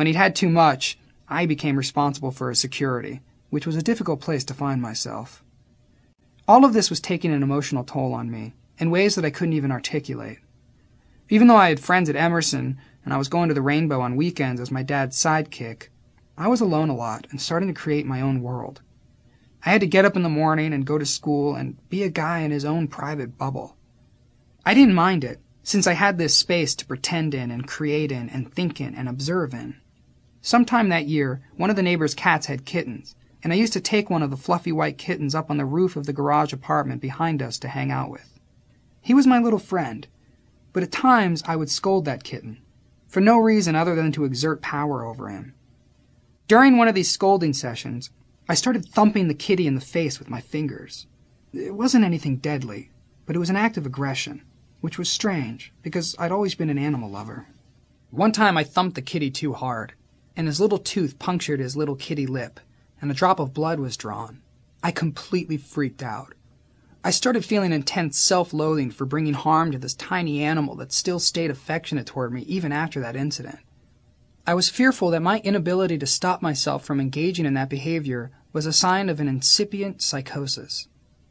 When he'd had too much, I became responsible for his security, which was a difficult place to find myself. All of this was taking an emotional toll on me, in ways that I couldn't even articulate. Even though I had friends at Emerson, and I was going to the Rainbow on weekends as my dad's sidekick, I was alone a lot and starting to create my own world. I had to get up in the morning and go to school and be a guy in his own private bubble. I didn't mind it, since I had this space to pretend in and create in and think in and observe in. Sometime that year, one of the neighbor's cats had kittens, and I used to take one of the fluffy white kittens up on the roof of the garage apartment behind us to hang out with. He was my little friend, but at times I would scold that kitten, for no reason other than to exert power over him. During one of these scolding sessions, I started thumping the kitty in the face with my fingers. It wasn't anything deadly, but it was an act of aggression, which was strange, because I'd always been an animal lover. One time I thumped the kitty too hard, and his little tooth punctured his little kitty lip, and a drop of blood was drawn. I completely freaked out. I started feeling intense self-loathing for bringing harm to this tiny animal that still stayed affectionate toward me even after that incident. I was fearful that my inability to stop myself from engaging in that behavior was a sign of an incipient psychosis.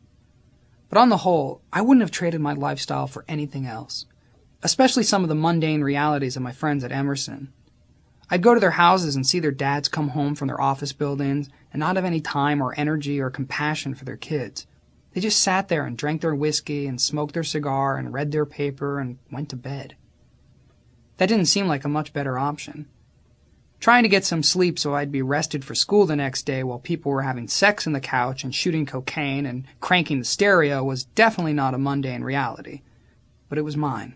But on the whole, I wouldn't have traded my lifestyle for anything else, especially some of the mundane realities of my friends at Emerson. I'd go to their houses and see their dads come home from their office buildings and not have any time or energy or compassion for their kids. They just sat there and drank their whiskey and smoked their cigar and read their paper and went to bed. That didn't seem like a much better option. Trying to get some sleep so I'd be rested for school the next day while people were having sex on the couch and shooting cocaine and cranking the stereo was definitely not a mundane reality. But it was mine.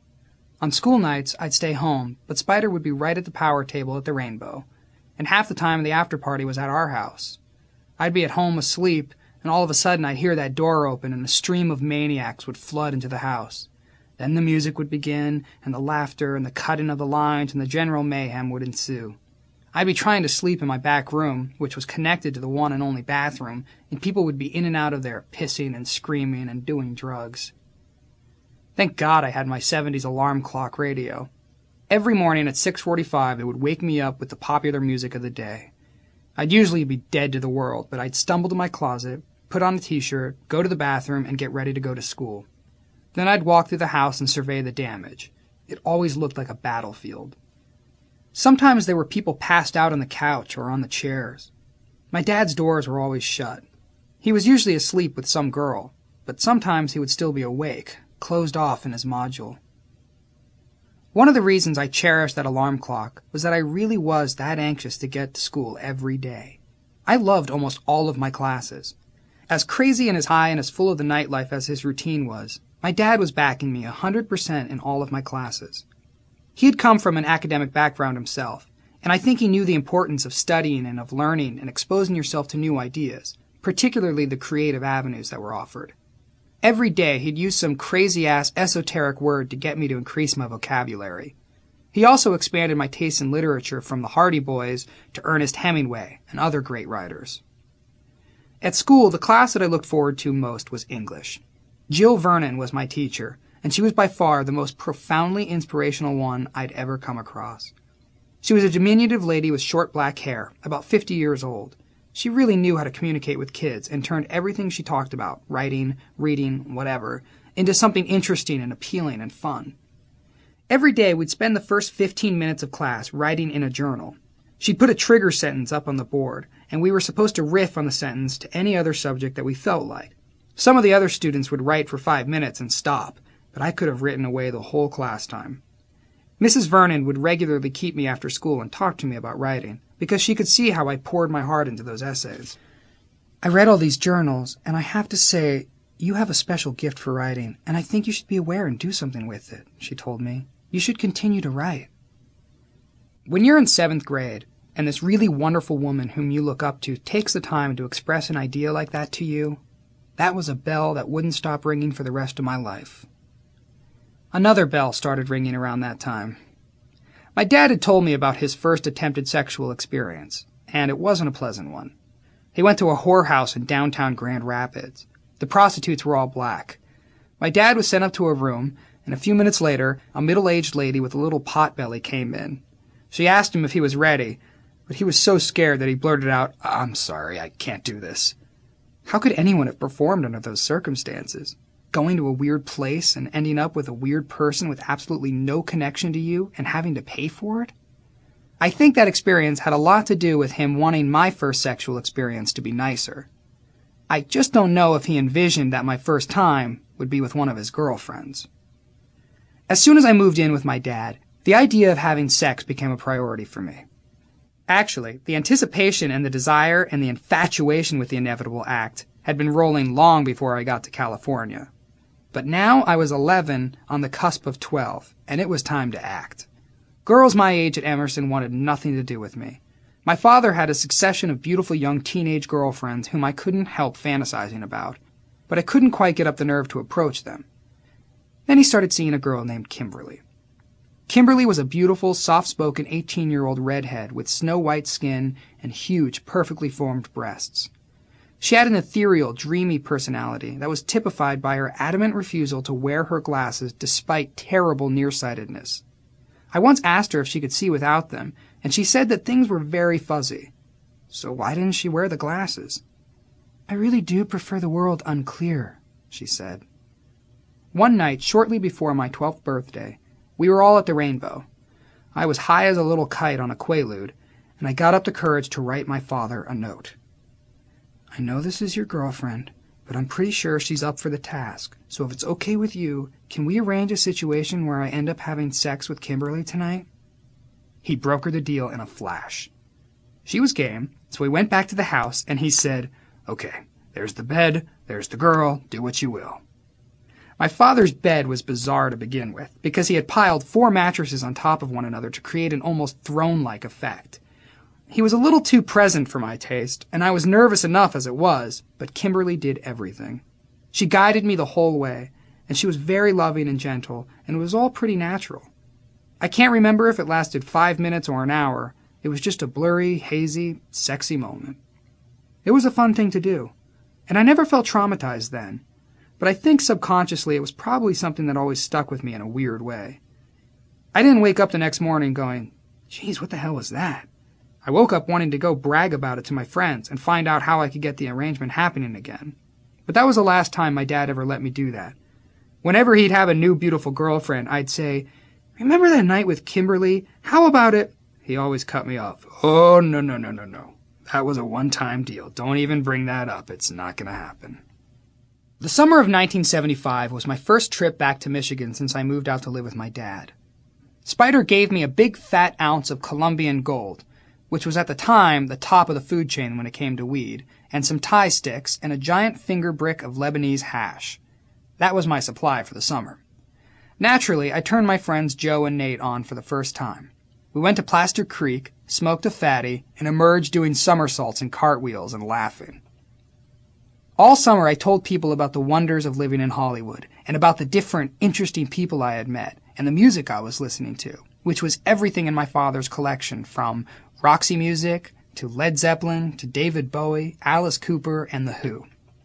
On school nights, I'd stay home, but Spider would be right at the power table at the Rainbow, and half the time the after-party was at our house. I'd be at home asleep, and all of a sudden I'd hear that door open and a stream of maniacs would flood into the house. Then the music would begin, and the laughter and the cutting of the lines and the general mayhem would ensue. I'd be trying to sleep in my back room, which was connected to the one and only bathroom, and people would be in and out of there pissing and screaming and doing drugs. Thank God I had my 70s alarm clock radio. Every morning at 6:45 it would wake me up with the popular music of the day. I'd usually be dead to the world, but I'd stumble to my closet, put on a t-shirt, go to the bathroom, and get ready to go to school. Then I'd walk through the house and survey the damage. It always looked like a battlefield. Sometimes there were people passed out on the couch or on the chairs. My dad's doors were always shut. He was usually asleep with some girl, but sometimes he would still be awake, closed off in his module. One of the reasons I cherished that alarm clock was that I really was that anxious to get to school every day. I loved almost all of my classes. As crazy and as high and as full of the nightlife as his routine was, my dad was backing me 100% in all of my classes. He had come from an academic background himself, and I think he knew the importance of studying and of learning and exposing yourself to new ideas, particularly the creative avenues that were offered. Every day he'd use some crazy-ass esoteric word to get me to increase my vocabulary. He also expanded my taste in literature from the Hardy Boys to Ernest Hemingway and other great writers. At school, the class that I looked forward to most was English. Jill Vernon was my teacher, and she was by far the most profoundly inspirational one I'd ever come across. She was a diminutive lady with short black hair, about 50 years old. She really knew how to communicate with kids and turned everything she talked about, writing, reading, whatever, into something interesting and appealing and fun. Every day we'd spend the first 15 minutes of class writing in a journal. She'd put a trigger sentence up on the board, and we were supposed to riff on the sentence to any other subject that we felt like. Some of the other students would write for 5 minutes and stop, but I could have written away the whole class time. Mrs. Vernon would regularly keep me after school and talk to me about writing, because she could see how I poured my heart into those essays. I read all these journals, and I have to say, you have a special gift for writing, and I think you should be aware and do something with it, she told me. You should continue to write. When you're in 7th grade, and this really wonderful woman whom you look up to takes the time to express an idea like that to you, that was a bell that wouldn't stop ringing for the rest of my life. Another bell started ringing around that time. My dad had told me about his first attempted sexual experience, and it wasn't a pleasant one. He went to a whorehouse in downtown Grand Rapids. The prostitutes were all black. My dad was sent up to a room, and a few minutes later, a middle-aged lady with a little pot belly came in. She asked him if he was ready, but he was so scared that he blurted out, "I'm sorry, I can't do this." How could anyone have performed under those circumstances? Going to a weird place and ending up with a weird person with absolutely no connection to you and having to pay for it? I think that experience had a lot to do with him wanting my first sexual experience to be nicer. I just don't know if he envisioned that my first time would be with one of his girlfriends. As soon as I moved in with my dad, the idea of having sex became a priority for me. Actually, the anticipation and the desire and the infatuation with the inevitable act had been rolling long before I got to California. But now I was 11 on the cusp of 12, and it was time to act. Girls my age at Emerson wanted nothing to do with me. My father had a succession of beautiful young teenage girlfriends whom I couldn't help fantasizing about, but I couldn't quite get up the nerve to approach them. Then he started seeing a girl named Kimberly. Kimberly was a beautiful, soft-spoken 18-year-old redhead with snow-white skin and huge, perfectly formed breasts. She had an ethereal, dreamy personality that was typified by her adamant refusal to wear her glasses despite terrible nearsightedness. I once asked her if she could see without them, and she said that things were very fuzzy. So why didn't she wear the glasses? "I really do prefer the world unclear," she said. One night, shortly before my 12th birthday, we were all at the Rainbow. I was high as a little kite on a Quaalude, and I got up the courage to write my father a note. "I know this is your girlfriend, but I'm pretty sure she's up for the task, so if it's okay with you, can we arrange a situation where I end up having sex with Kimberly tonight?" He brokered the deal in a flash. She was game, so we went back to the house, and he said, "Okay, there's the bed, there's the girl, do what you will." My father's bed was bizarre to begin with, because he had piled 4 mattresses on top of one another to create an almost throne-like effect. He was a little too present for my taste, and I was nervous enough as it was, but Kimberly did everything. She guided me the whole way, and she was very loving and gentle, and it was all pretty natural. I can't remember if it lasted 5 minutes or an hour. It was just a blurry, hazy, sexy moment. It was a fun thing to do, and I never felt traumatized then. But I think subconsciously it was probably something that always stuck with me in a weird way. I didn't wake up the next morning going, "Geez, what the hell was that?" I woke up wanting to go brag about it to my friends and find out how I could get the arrangement happening again. But that was the last time my dad ever let me do that. Whenever he'd have a new beautiful girlfriend, I'd say, "Remember that night with Kimberly? How about it?" He always cut me off. "Oh, no. That was a one-time deal. Don't even bring that up. It's not going to happen." The summer of 1975 was my first trip back to Michigan since I moved out to live with my dad. Spider gave me a big fat ounce of Colombian gold, which was at the time the top of the food chain when it came to weed, and some Thai sticks and a giant finger brick of Lebanese hash. That was my supply for the summer. Naturally, I turned my friends Joe and Nate on for the first time. We went to Plaster Creek, smoked a fatty, and emerged doing somersaults and cartwheels and laughing. All summer I told people about the wonders of living in Hollywood and about the different, interesting people I had met and the music I was listening to, which was everything in my father's collection from Roxy Music to Led Zeppelin to David Bowie, Alice Cooper, and The Who.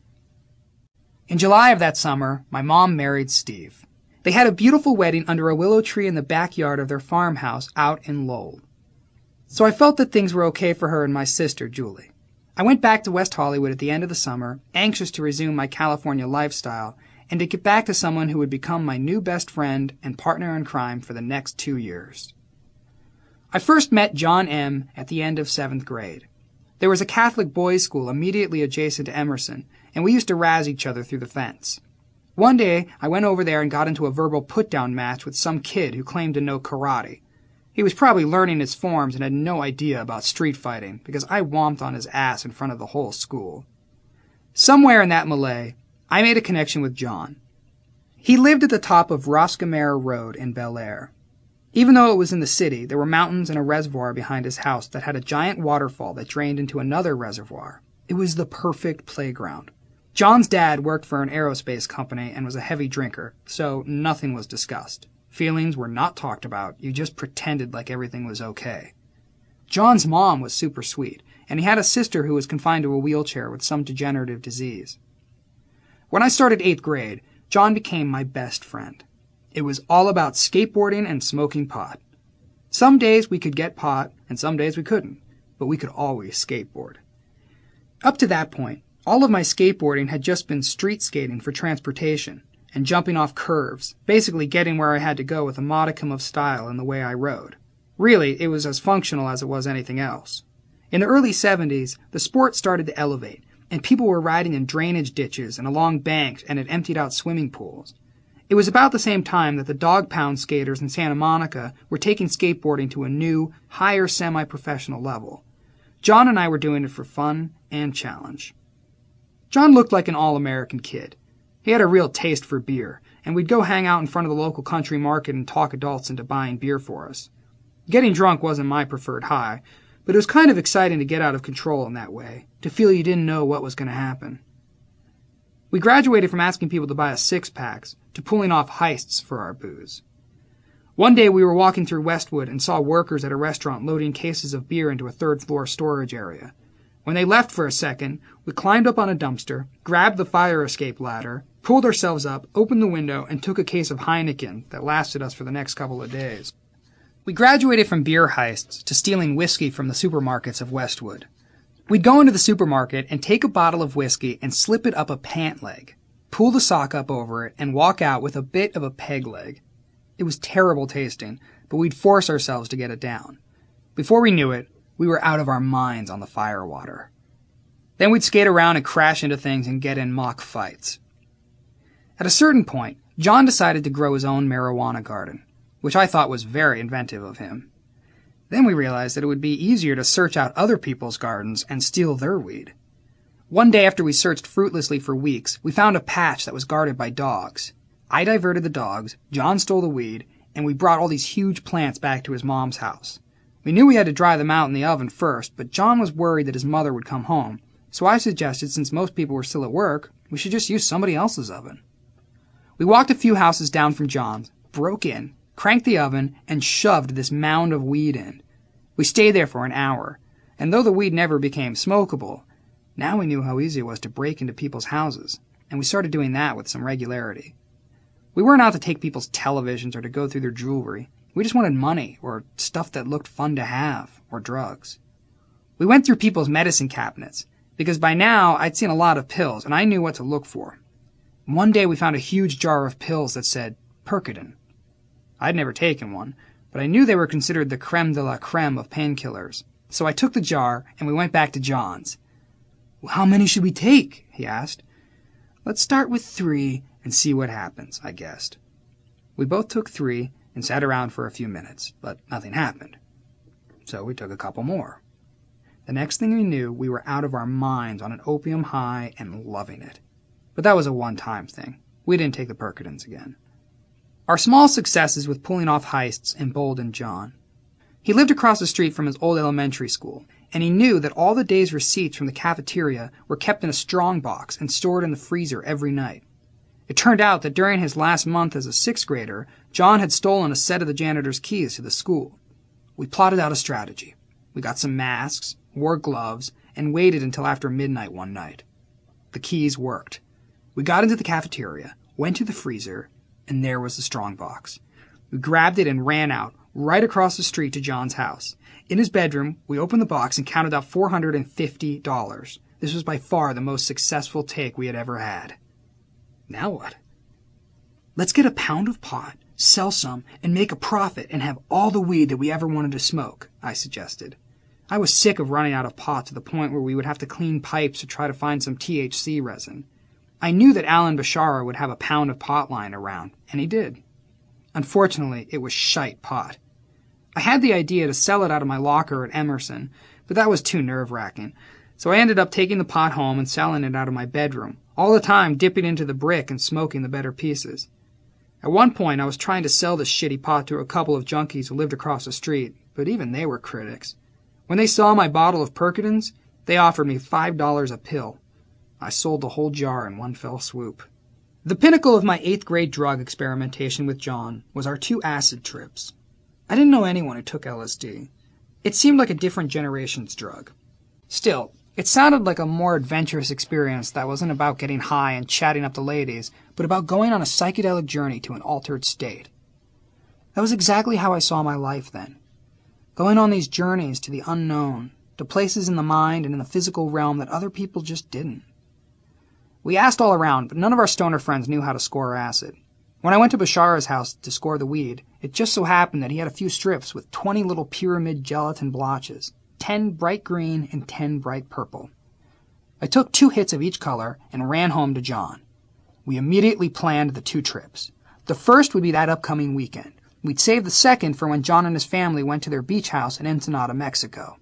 In July of that summer, my mom married Steve. They had a beautiful wedding under a willow tree in the backyard of their farmhouse out in Lowell. So I felt that things were okay for her and my sister, Julie. I went back to West Hollywood at the end of the summer, anxious to resume my California lifestyle and to get back to someone who would become my new best friend and partner in crime for the next 2 years. I first met John M. at the end of 7th grade. There was a Catholic boys' school immediately adjacent to Emerson, and we used to razz each other through the fence. One day, I went over there and got into a verbal put-down match with some kid who claimed to know karate. He was probably learning his forms and had no idea about street fighting, because I whomped on his ass in front of the whole school. Somewhere in that melee, I made a connection with John. He lived at the top of Roscommare Road in Bel Air. Even though it was in the city, there were mountains and a reservoir behind his house that had a giant waterfall that drained into another reservoir. It was the perfect playground. John's dad worked for an aerospace company and was a heavy drinker, so nothing was discussed. Feelings were not talked about. You just pretended like everything was okay. John's mom was super sweet, and he had a sister who was confined to a wheelchair with some degenerative disease. When I started 8th grade, John became my best friend. It was all about skateboarding and smoking pot. Some days we could get pot, and some days we couldn't, but we could always skateboard. Up to that point, all of my skateboarding had just been street skating for transportation and jumping off curves, basically getting where I had to go with a modicum of style in the way I rode. Really, it was as functional as it was anything else. In the early 70s, the sport started to elevate, and people were riding in drainage ditches and along banks and at emptied-out swimming pools. It was about the same time that the dog pound skaters in Santa Monica were taking skateboarding to a new, higher semi-professional level. John and I were doing it for fun and challenge. John looked like an all-American kid. He had a real taste for beer, and we'd go hang out in front of the local country market and talk adults into buying beer for us. Getting drunk wasn't my preferred high, but it was kind of exciting to get out of control in that way, to feel you didn't know what was going to happen. We graduated from asking people to buy us six-packs to pulling off heists for our booze. One day we were walking through Westwood and saw workers at a restaurant loading cases of beer into a third-floor storage area. When they left for a second, we climbed up on a dumpster, grabbed the fire escape ladder, pulled ourselves up, opened the window, and took a case of Heineken that lasted us for the next couple of days. We graduated from beer heists to stealing whiskey from the supermarkets of Westwood. We'd go into the supermarket and take a bottle of whiskey and slip it up a pant leg, pull the sock up over it, and walk out with a bit of a peg leg. It was terrible tasting, but we'd force ourselves to get it down. Before we knew it, we were out of our minds on the firewater. Then we'd skate around and crash into things and get in mock fights. At a certain point, John decided to grow his own marijuana garden, which I thought was very inventive of him. Then we realized that it would be easier to search out other people's gardens and steal their weed. One day after we searched fruitlessly for weeks, we found a patch that was guarded by dogs. I diverted the dogs, John stole the weed, and we brought all these huge plants back to his mom's house. We knew we had to dry them out in the oven first, but John was worried that his mother would come home, so I suggested since most people were still at work, we should just use somebody else's oven. We walked a few houses down from John's, broke in, cranked the oven, and shoved this mound of weed in. We stayed there for an hour, and though the weed never became smokable, now we knew how easy it was to break into people's houses, and we started doing that with some regularity. We weren't out to take people's televisions or to go through their jewelry. We just wanted money, or stuff that looked fun to have, or drugs. We went through people's medicine cabinets, because by now I'd seen a lot of pills, and I knew what to look for. One day we found a huge jar of pills that said Percodan. I'd never taken one, but I knew they were considered the creme de la creme of painkillers. So I took the jar, and we went back to John's. "Well, how many should we take?" he asked. "Let's start with 3 and see what happens," I guessed. We both took 3 and sat around for a few minutes, but nothing happened. So we took a couple more. The next thing we knew, we were out of our minds on an opium high and loving it. But that was a one-time thing. We didn't take the Percodans again. Our small successes with pulling off heists emboldened John. He lived across the street from his old elementary school, and he knew that all the day's receipts from the cafeteria were kept in a strong box and stored in the freezer every night. It turned out that during his last month as a 6th grader, John had stolen a set of the janitor's keys to the school. We plotted out a strategy. We got some masks, wore gloves, and waited until after midnight one night. The keys worked. We got into the cafeteria, went to the freezer, and there was the strong box. We grabbed it and ran out, right across the street to John's house. In his bedroom, we opened the box and counted out $450. This was by far the most successful take we had ever had. Now what? "Let's get a pound of pot, sell some, and make a profit and have all the weed that we ever wanted to smoke," I suggested. I was sick of running out of pot to the point where we would have to clean pipes to try to find some THC resin. I knew that Alan Bashara would have a pound of pot lying around, and he did. Unfortunately, it was shite pot. I had the idea to sell it out of my locker at Emerson, but that was too nerve-wracking, so I ended up taking the pot home and selling it out of my bedroom, all the time dipping into the brick and smoking the better pieces. At one point, I was trying to sell this shitty pot to a couple of junkies who lived across the street, but even they were critics. When they saw my bottle of Percodans, they offered me $5 a pill. I sold the whole jar in one fell swoop. The pinnacle of my 8th grade drug experimentation with John was our 2 acid trips. I didn't know anyone who took LSD. It seemed like a different generation's drug. Still, it sounded like a more adventurous experience that wasn't about getting high and chatting up the ladies, but about going on a psychedelic journey to an altered state. That was exactly how I saw my life then. going on these journeys to the unknown, to places in the mind and in the physical realm that other people just didn't. We asked all around, but none of our stoner friends knew how to score acid. When I went to Bashar's house to score the weed, it just so happened that he had a few strips with 20 little pyramid gelatin blotches, 10 bright green and 10 bright purple. I took 2 hits of each color and ran home to John. We immediately planned the 2 trips. The first would be that upcoming weekend. We'd save the second for when John and his family went to their beach house in Ensenada, Mexico.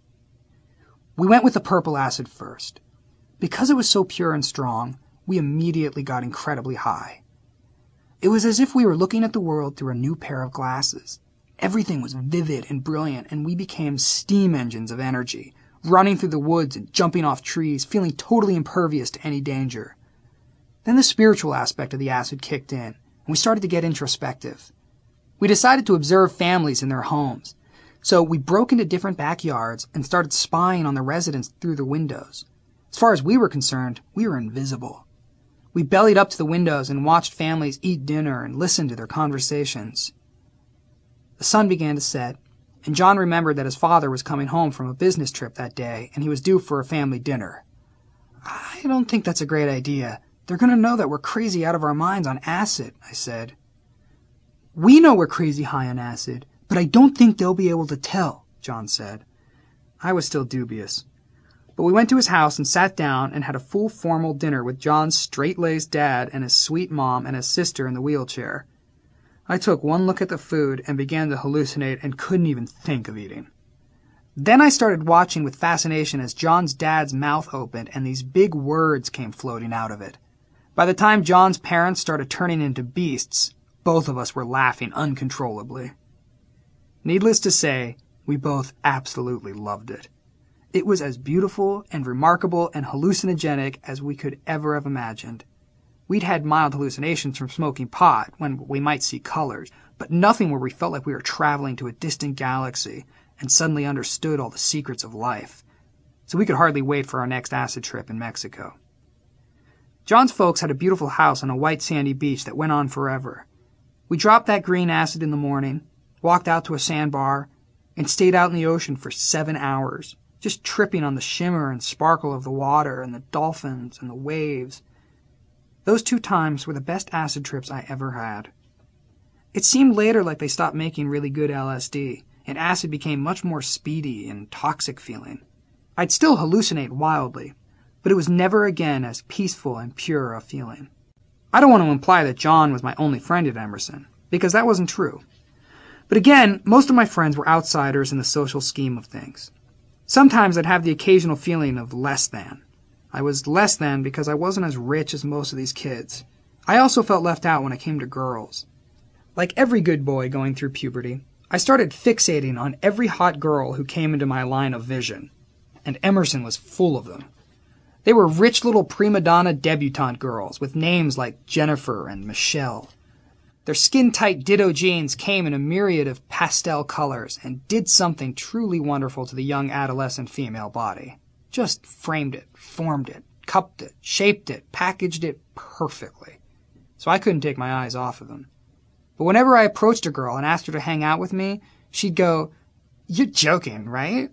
We went with the purple acid first. Because it was so pure and strong, we immediately got incredibly high. It was as if we were looking at the world through a new pair of glasses. Everything was vivid and brilliant, and we became steam engines of energy, running through the woods and jumping off trees, feeling totally impervious to any danger. Then the spiritual aspect of the acid kicked in, and we started to get introspective. We decided to observe families in their homes, so we broke into different backyards and started spying on the residents through the windows. As far as we were concerned, we were invisible. We bellied up to the windows and watched families eat dinner and listened to their conversations. The sun began to set, and John remembered that his father was coming home from a business trip that day, and he was due for a family dinner. "I don't think that's a great idea. They're going to know that we're crazy out of our minds on acid," I said. "We know we're crazy high on acid, but I don't think they'll be able to tell," John said. I was still dubious. But we went to his house and sat down and had a full formal dinner with John's straight-laced dad and his sweet mom and his sister in the wheelchair. I took one look at the food and began to hallucinate and couldn't even think of eating. Then I started watching with fascination as John's dad's mouth opened and these big words came floating out of it. By the time John's parents started turning into beasts, both of us were laughing uncontrollably. Needless to say, we both absolutely loved it. It was as beautiful and remarkable and hallucinogenic as we could ever have imagined. We'd had mild hallucinations from smoking pot, when we might see colors, but nothing where we felt like we were traveling to a distant galaxy and suddenly understood all the secrets of life. So we could hardly wait for our next acid trip in Mexico. John's folks had a beautiful house on a white sandy beach that went on forever. We dropped that green acid in the morning, walked out to a sandbar, and stayed out in the ocean for 7 hours. Just tripping on the shimmer and sparkle of the water and the dolphins and the waves. Those 2 times were the best acid trips I ever had. It seemed later like they stopped making really good LSD, and acid became much more speedy and toxic feeling. I'd still hallucinate wildly, but it was never again as peaceful and pure a feeling. I don't want to imply that John was my only friend at Emerson, because that wasn't true. But again, most of my friends were outsiders in the social scheme of things. Sometimes I'd have the occasional feeling of less than. I was less than because I wasn't as rich as most of these kids. I also felt left out when it came to girls. Like every good boy going through puberty, I started fixating on every hot girl who came into my line of vision. And Emerson was full of them. They were rich little prima donna debutante girls with names like Jennifer and Michelle. Their skin-tight ditto jeans came in a myriad of pastel colors and did something truly wonderful to the young adolescent female body. Just framed it, formed it, cupped it, shaped it, packaged it perfectly. So I couldn't take my eyes off of them. But whenever I approached a girl and asked her to hang out with me, she'd go, "You're joking, right?"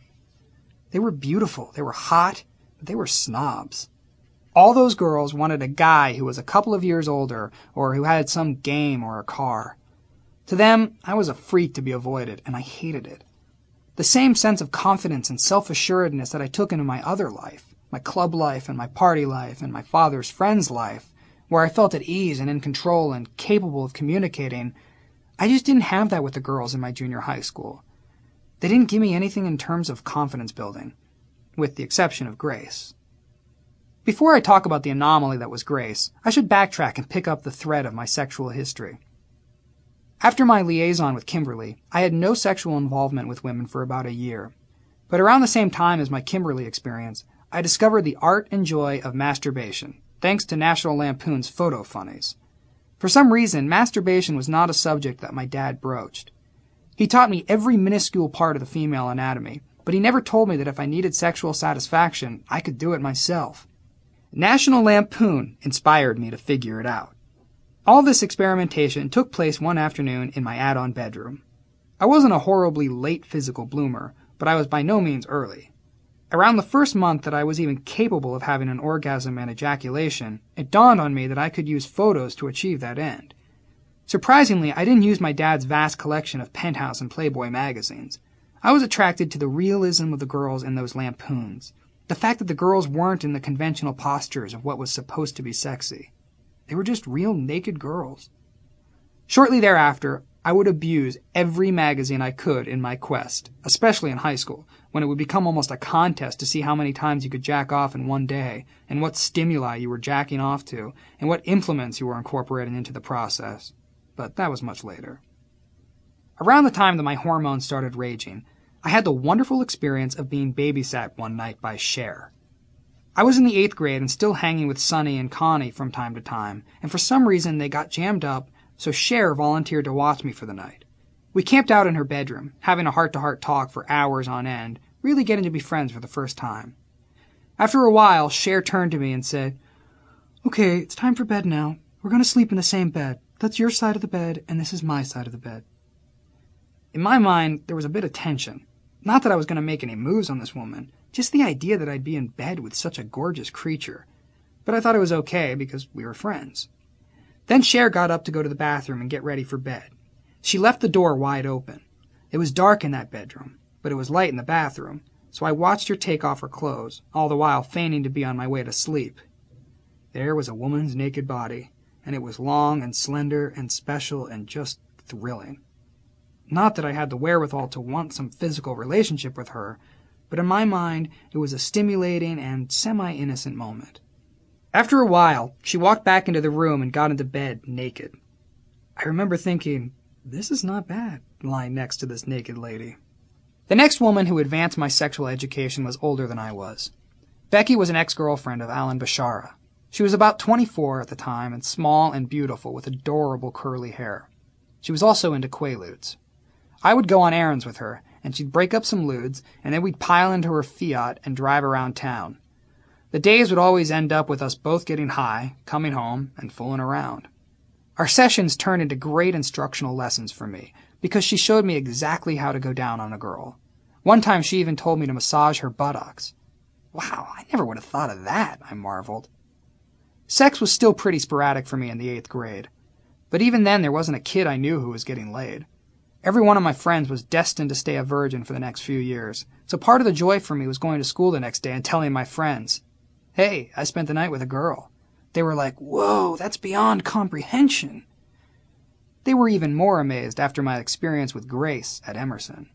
They were beautiful, they were hot, but they were snobs. All those girls wanted a guy who was a couple of years older or who had some game or a car. To them, I was a freak to be avoided, and I hated it. The same sense of confidence and self-assuredness that I took into my other life, my club life and my party life and my father's friend's life, where I felt at ease and in control and capable of communicating, I just didn't have that with the girls in my junior high school. They didn't give me anything in terms of confidence building, with the exception of Grace. Before I talk about the anomaly that was Grace, I should backtrack and pick up the thread of my sexual history. After my liaison with Kimberly, I had no sexual involvement with women for about a year. But around the same time as my Kimberly experience, I discovered the art and joy of masturbation, thanks to National Lampoon's Photo Funnies. For some reason, masturbation was not a subject that my dad broached. He taught me every minuscule part of the female anatomy, but he never told me that if I needed sexual satisfaction, I could do it myself. National Lampoon inspired me to figure it out. All this experimentation took place one afternoon in my add-on bedroom. I wasn't a horribly late physical bloomer, but I was by no means early. Around the first month that I was even capable of having an orgasm and ejaculation, it dawned on me that I could use photos to achieve that end. Surprisingly, I didn't use my dad's vast collection of Penthouse and Playboy magazines. I was attracted to the realism of the girls in those lampoons, the fact that the girls weren't in the conventional postures of what was supposed to be sexy. They were just real naked girls. Shortly thereafter, I would abuse every magazine I could in my quest, especially in high school, when it would become almost a contest to see how many times you could jack off in one day, and what stimuli you were jacking off to, and what implements you were incorporating into the process. But that was much later. Around the time that my hormones started raging, I had the wonderful experience of being babysat one night by Cher. I was in the 8th grade and still hanging with Sonny and Connie from time to time, and for some reason they got jammed up, so Cher volunteered to watch me for the night. We camped out in her bedroom, having a heart-to-heart talk for hours on end, really getting to be friends for the first time. After a while, Cher turned to me and said, "Okay, it's time for bed now. We're going to sleep in the same bed. That's your side of the bed, and this is my side of the bed." In my mind, there was a bit of tension. Not that I was going to make any moves on this woman, just the idea that I'd be in bed with such a gorgeous creature. But I thought it was okay because we were friends. Then Cher got up to go to the bathroom and get ready for bed. She left the door wide open. It was dark in that bedroom, but it was light in the bathroom, so I watched her take off her clothes, all the while feigning to be on my way to sleep. There was a woman's naked body, and it was long and slender and special and just thrilling. Not that I had the wherewithal to want some physical relationship with her, but in my mind it was a stimulating and semi-innocent moment. After a while, she walked back into the room and got into bed naked. I remember thinking, this is not bad, lying next to this naked lady. The next woman who advanced my sexual education was older than I was. Becky was an ex-girlfriend of Alan Bashara. She was about 24 at the time and small and beautiful with adorable curly hair. She was also into Quaaludes. I would go on errands with her, and she'd break up some ludes, and then we'd pile into her Fiat and drive around town. The days would always end up with us both getting high, coming home, and fooling around. Our sessions turned into great instructional lessons for me, because she showed me exactly how to go down on a girl. One time she even told me to massage her buttocks. Wow, I never would have thought of that, I marveled. Sex was still pretty sporadic for me in the 8th grade. But even then there wasn't a kid I knew who was getting laid. Every one of my friends was destined to stay a virgin for the next few years, so part of the joy for me was going to school the next day and telling my friends, "Hey, I spent the night with a girl." They were like, "Whoa, that's beyond comprehension." They were even more amazed after my experience with Grace at Emerson.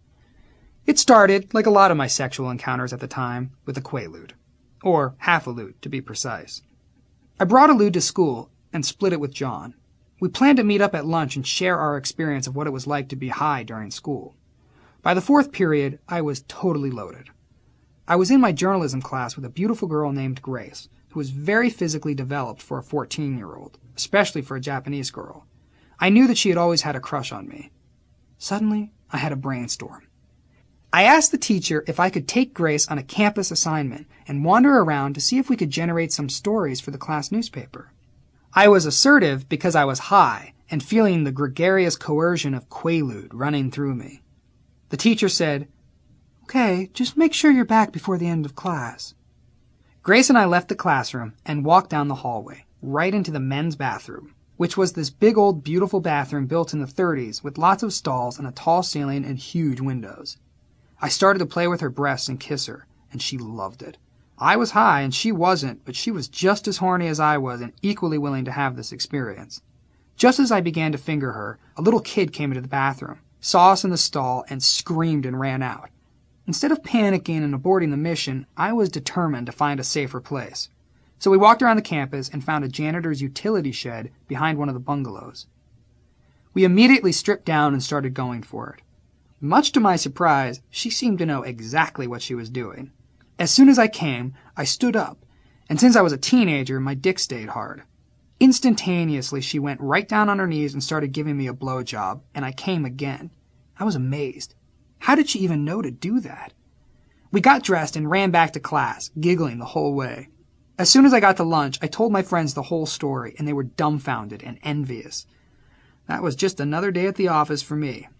It started, like a lot of my sexual encounters at the time, with a Quaalude. Or half a lude, to be precise. I brought a lude to school and split it with John. We planned to meet up at lunch and share our experience of what it was like to be high during school. By the 4th period, I was totally loaded. I was in my journalism class with a beautiful girl named Grace, who was very physically developed for a 14-year-old, especially for a Japanese girl. I knew that she had always had a crush on me. Suddenly, I had a brainstorm. I asked the teacher if I could take Grace on a campus assignment and wander around to see if we could generate some stories for the class newspaper. I was assertive because I was high and feeling the gregarious coercion of Quaalude running through me. The teacher said, "Okay, just make sure you're back before the end of class." Grace and I left the classroom and walked down the hallway, right into the men's bathroom, which was this big old beautiful bathroom built in the 30s with lots of stalls and a tall ceiling and huge windows. I started to play with her breasts and kiss her, and she loved it. I was high and she wasn't, but she was just as horny as I was and equally willing to have this experience. Just as I began to finger her, a little kid came into the bathroom, saw us in the stall, and screamed and ran out. Instead of panicking and aborting the mission, I was determined to find a safer place. So we walked around the campus and found a janitor's utility shed behind one of the bungalows. We immediately stripped down and started going for it. Much to my surprise, she seemed to know exactly what she was doing. As soon as I came, I stood up, and since I was a teenager, my dick stayed hard. Instantaneously, she went right down on her knees and started giving me a blowjob, and I came again. I was amazed. How did she even know to do that? We got dressed and ran back to class, giggling the whole way. As soon as I got to lunch, I told my friends the whole story, and they were dumbfounded and envious. That was just another day at the office for me.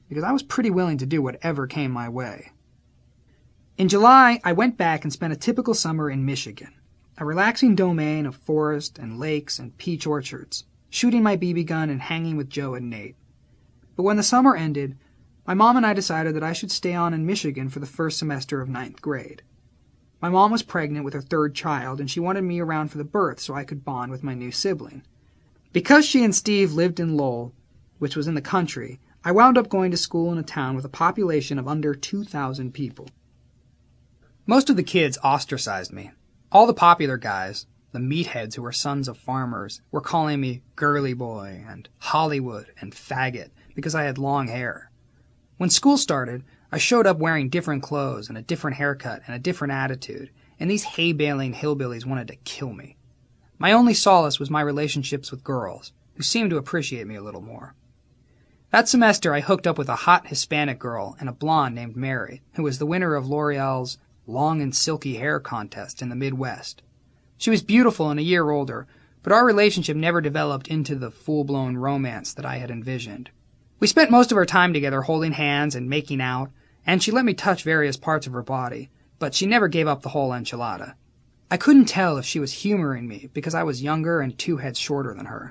because I was pretty willing to do whatever came my way. In July, I went back and spent a typical summer in Michigan, a relaxing domain of forest and lakes and peach orchards, shooting my BB gun and hanging with Joe and Nate. But when the summer ended, my mom and I decided that I should stay on in Michigan for the first semester of 9th grade. My mom was pregnant with her 3rd child, and she wanted me around for the birth so I could bond with my new sibling. Because she and Steve lived in Lowell, which was in the country, I wound up going to school in a town with a population of under 2,000 people. Most of the kids ostracized me. All the popular guys, the meatheads who were sons of farmers, were calling me girly boy and Hollywood and faggot because I had long hair. When school started, I showed up wearing different clothes and a different haircut and a different attitude, and these hay-baling hillbillies wanted to kill me. My only solace was my relationships with girls, who seemed to appreciate me a little more. That semester, I hooked up with a hot Hispanic girl and a blonde named Mary, who was the winner of L'Oreal's Long and Silky Hair contest in the Midwest. She was beautiful and a year older, but our relationship never developed into the full-blown romance that I had envisioned. We spent most of our time together holding hands and making out, and she let me touch various parts of her body, but she never gave up the whole enchilada. I couldn't tell if she was humoring me because I was younger and 2 heads shorter than her.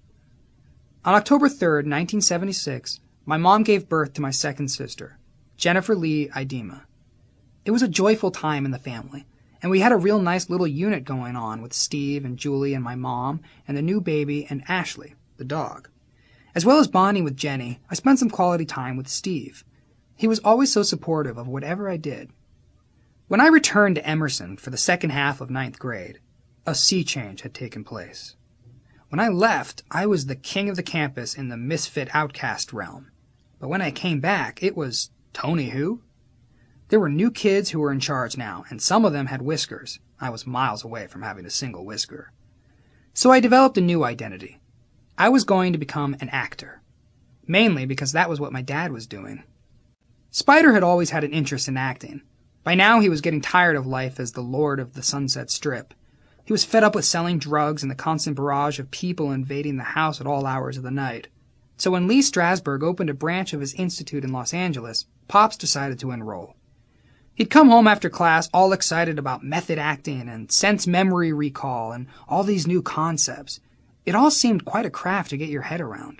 On October 3rd, 1976, my mom gave birth to my second sister, Jennifer Lee Idema. It was a joyful time in the family, and we had a real nice little unit going on with Steve and Julie and my mom and the new baby and Ashley, the dog. As well as bonding with Jenny, I spent some quality time with Steve. He was always so supportive of whatever I did. When I returned to Emerson for the second half of 9th grade, a sea change had taken place. When I left, I was the king of the campus in the misfit outcast realm. But when I came back, it was Tony who? There were new kids who were in charge now, and some of them had whiskers. I was miles away from having a single whisker. So I developed a new identity. I was going to become an actor. Mainly because that was what my dad was doing. Spider had always had an interest in acting. By now he was getting tired of life as the Lord of the Sunset Strip. He was fed up with selling drugs and the constant barrage of people invading the house at all hours of the night. So when Lee Strasberg opened a branch of his institute in Los Angeles, Pops decided to enroll. He'd come home after class all excited about method acting and sense memory recall and all these new concepts. It all seemed quite a craft to get your head around.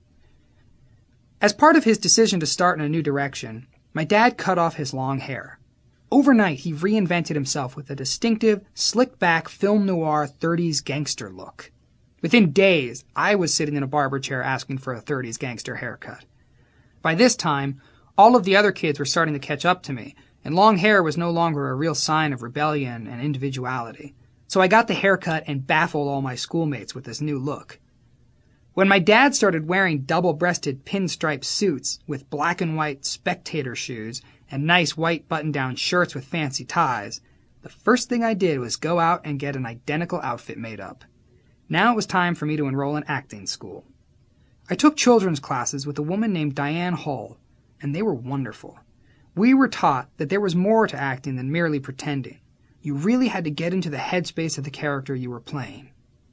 As part of his decision to start in a new direction, my dad cut off his long hair. Overnight, he reinvented himself with a distinctive, slick-back film noir 30s gangster look. Within days, I was sitting in a barber chair asking for a 30s gangster haircut. By this time, all of the other kids were starting to catch up to me, and long hair was no longer a real sign of rebellion and individuality. So I got the haircut and baffled all my schoolmates with this new look. When my dad started wearing double-breasted pinstripe suits with black and white spectator shoes and nice white button-down shirts with fancy ties, the first thing I did was go out and get an identical outfit made up. Now it was time for me to enroll in acting school. I took children's classes with a woman named Diane Hull, and they were wonderful. We were taught that there was more to acting than merely pretending. You really had to get into the headspace of the character you were playing.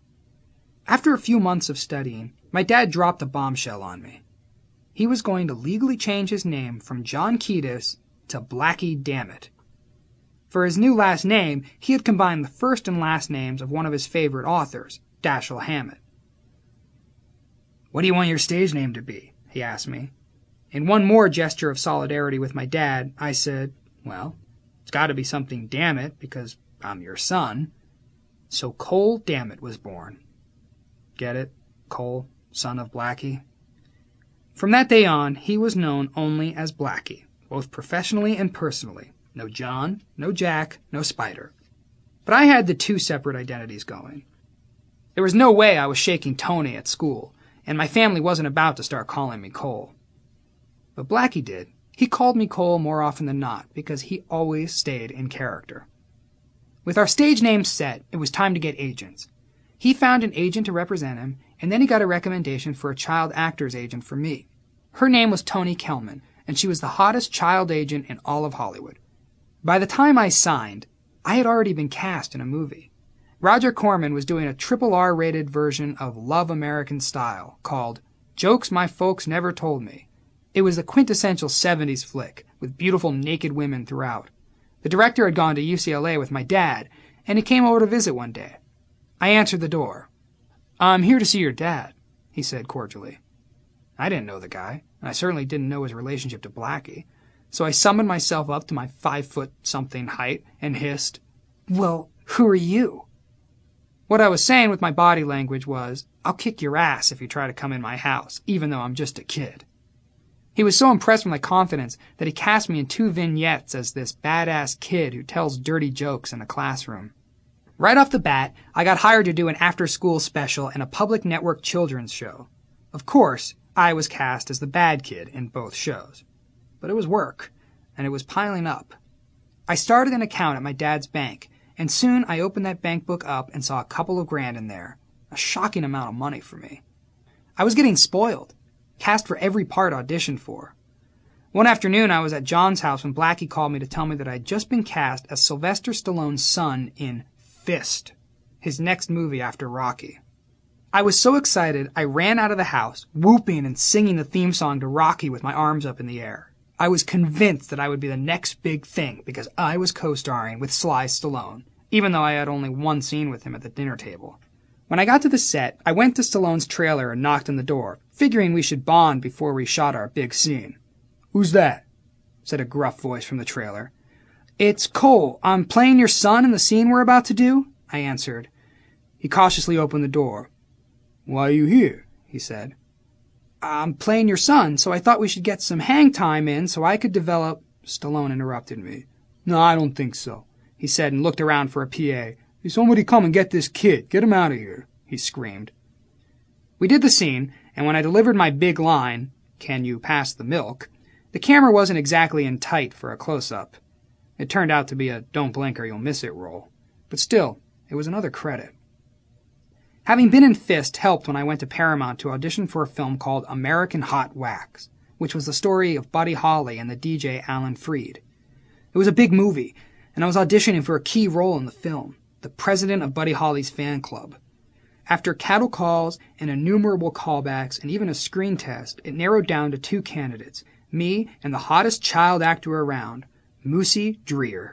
After a few months of studying, my dad dropped a bombshell on me. He was going to legally change his name from John Kiedis to Blackie Dammit. For his new last name, he had combined the first and last names of one of his favorite authors, Dashiell Hammett. "What do you want your stage name to be?" he asked me. In one more gesture of solidarity with my dad, I said, "Well, it's got to be something Dammit, because I'm your son." So Cole Dammit was born. Get it? Cole, son of Blackie. From that day on, he was known only as Blackie, both professionally and personally. No John, no Jack, no Spider. But I had the 2 separate identities going. There was no way I was shaking Tony at school, and my family wasn't about to start calling me Cole. But Blackie did. He called me Cole more often than not, because he always stayed in character. With our stage names set, it was time to get agents. He found an agent to represent him, and then he got a recommendation for a child actor's agent for me. Her name was Toni Kelman, and she was the hottest child agent in all of Hollywood. By the time I signed, I had already been cast in a movie. Roger Corman was doing a triple R-rated version of Love American Style called Jokes My Folks Never Told Me, It was the quintessential 70s flick, with beautiful naked women throughout. The director had gone to UCLA with my dad, and he came over to visit one day. I answered the door. "I'm here to see your dad," he said cordially. I didn't know the guy, and I certainly didn't know his relationship to Blackie, so I summoned myself up to my 5-foot-something height and hissed, "Well, who are you?" What I was saying with my body language was, "I'll kick your ass if you try to come in my house, even though I'm just a kid." He was so impressed with my confidence that he cast me in 2 vignettes as this badass kid who tells dirty jokes in a classroom. Right off the bat, I got hired to do an after-school special in a public network children's show. Of course, I was cast as the bad kid in both shows. But it was work, and it was piling up. I started an account at my dad's bank, and soon I opened that bank book up and saw a couple of grand in there, a shocking amount of money for me. I was getting spoiled, cast for every part auditioned for. One afternoon I was at John's house when Blackie called me to tell me that I had just been cast as Sylvester Stallone's son in Fist, his next movie after Rocky. I was so excited I ran out of the house, whooping and singing the theme song to Rocky with my arms up in the air. I was convinced that I would be the next big thing because I was co-starring with Sly Stallone, even though I had only one scene with him at the dinner table. When I got to the set, I went to Stallone's trailer and knocked on the door, figuring we should bond before we shot our big scene. "Who's that?" said a gruff voice from the trailer. "It's Cole. I'm playing your son in the scene we're about to do," I answered. He cautiously opened the door. "Why are you here?" he said. "I'm playing your son, so I thought we should get some hang time in so I could develop—" Stallone interrupted me. "No, I don't think so," he said and looked around for a PA. "Hey, somebody come and get this kid. Get him out of here," he screamed. We did the scene, and when I delivered my big line, "Can you pass the milk?" the camera wasn't exactly in tight for a close-up. It turned out to be a don't blink or you'll miss it role. But still, it was another credit. Having been in Fist helped when I went to Paramount to audition for a film called American Hot Wax, which was the story of Buddy Holly and the DJ Alan Freed. It was a big movie, and I was auditioning for a key role in the film, the president of Buddy Holly's fan club. After cattle calls and innumerable callbacks and even a screen test, it narrowed down to 2 candidates, me and the hottest child actor around, Moosey Dreer.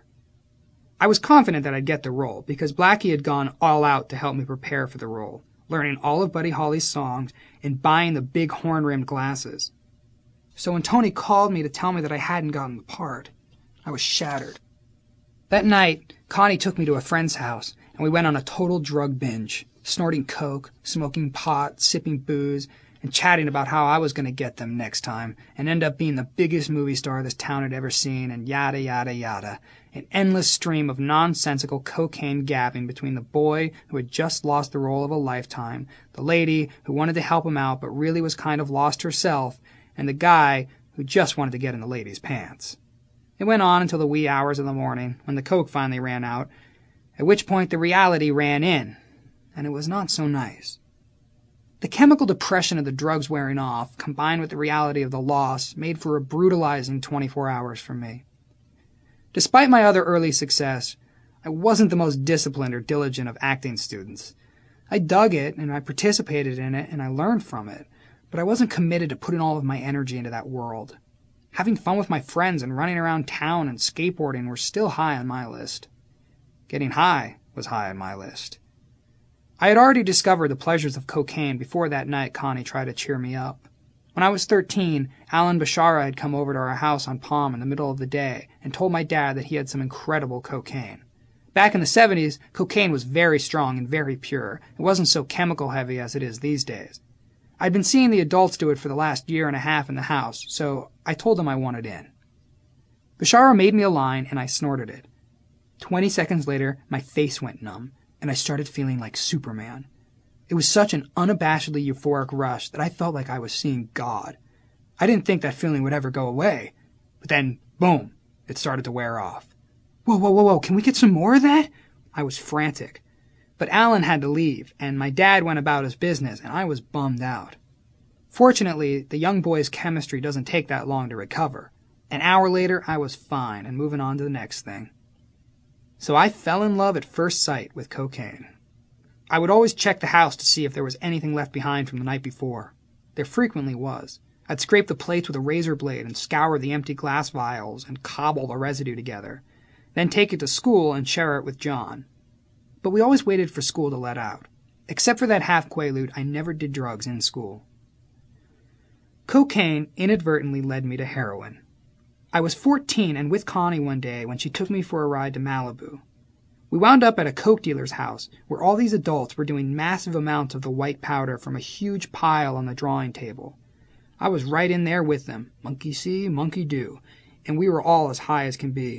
I was confident that I'd get the role because Blackie had gone all out to help me prepare for the role, learning all of Buddy Holly's songs and buying the big horn-rimmed glasses. So when Tony called me to tell me that I hadn't gotten the part, I was shattered. That night, Connie took me to a friend's house, and we went on a total drug binge, snorting coke, smoking pot, sipping booze, and chatting about how I was going to get them next time and end up being the biggest movie star this town had ever seen, and yada, yada, yada. An endless stream of nonsensical cocaine gabbing between the boy who had just lost the role of a lifetime, the lady who wanted to help him out but really was kind of lost herself, and the guy who just wanted to get in the lady's pants. It went on until the wee hours of the morning, when the coke finally ran out, at which point the reality ran in, and it was not so nice. The chemical depression of the drugs wearing off, combined with the reality of the loss, made for a brutalizing 24 hours for me. Despite my other early success, I wasn't the most disciplined or diligent of acting students. I dug it, and I participated in it, and I learned from it, but I wasn't committed to putting all of my energy into that world. Having fun with my friends and running around town and skateboarding were still high on my list. Getting high was high on my list. I had already discovered the pleasures of cocaine before that night Connie tried to cheer me up. When I was 13, Alan Bashara had come over to our house on Palm in the middle of the day and told my dad that he had some incredible cocaine. Back in the 70s, cocaine was very strong and very pure. It wasn't so chemical heavy as it is these days. I'd been seeing the adults do it for the last year and a half in the house, so I told them I wanted in. Bashara made me a line, and I snorted it. 20 seconds later, my face went numb, and I started feeling like Superman. It was such an unabashedly euphoric rush that I felt like I was seeing God. I didn't think that feeling would ever go away, but then, boom, it started to wear off. Whoa, can we get some more of that? I was frantic. But Alan had to leave, and my dad went about his business, and I was bummed out. Fortunately, the young boy's chemistry doesn't take that long to recover. An hour later, I was fine and moving on to the next thing. So I fell in love at first sight with cocaine. I would always check the house to see if there was anything left behind from the night before. There frequently was. I'd scrape the plates with a razor blade and scour the empty glass vials and cobble the residue together, then take it to school and share it with John. But we always waited for school to let out. Except for that half-Quaalude, I never did drugs in school. Cocaine inadvertently led me to heroin. I was 14 and with Connie one day when she took me for a ride to Malibu. We wound up at a coke dealer's house where all these adults were doing massive amounts of the white powder from a huge pile on the drawing table. I was right in there with them, monkey see, monkey do, and we were all as high as can be.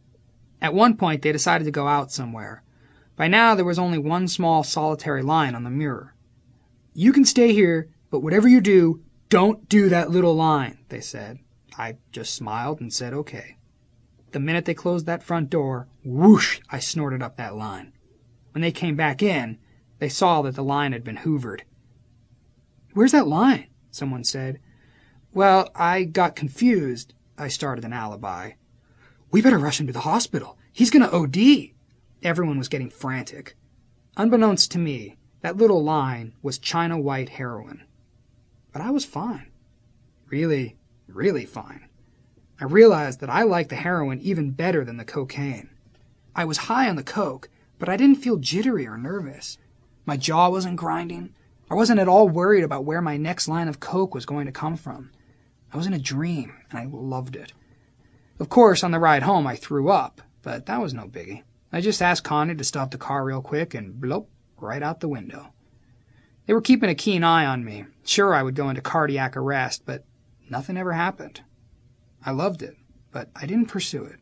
At one point they decided to go out somewhere. By now there was only one small solitary line on the mirror. "You can stay here, but whatever you do, don't do that little line," they said. I just smiled and said okay. The minute they closed that front door, whoosh, I snorted up that line. When they came back in, they saw that the line had been hoovered. "Where's that line?" someone said. "Well, I got confused." I started an alibi. "We better rush him to the hospital. He's going to OD." Everyone was getting frantic. Unbeknownst to me, that little line was China White heroin. But I was fine. Really, really fine. I realized that I liked the heroin even better than the cocaine. I was high on the coke, but I didn't feel jittery or nervous. My jaw wasn't grinding. I wasn't at all worried about where my next line of coke was going to come from. I was in a dream, and I loved it. Of course, on the ride home I threw up, but that was no biggie. I just asked Connie to stop the car real quick and blop, right out the window. They were keeping a keen eye on me. Sure, I would go into cardiac arrest, but nothing ever happened. I loved it, but I didn't pursue it.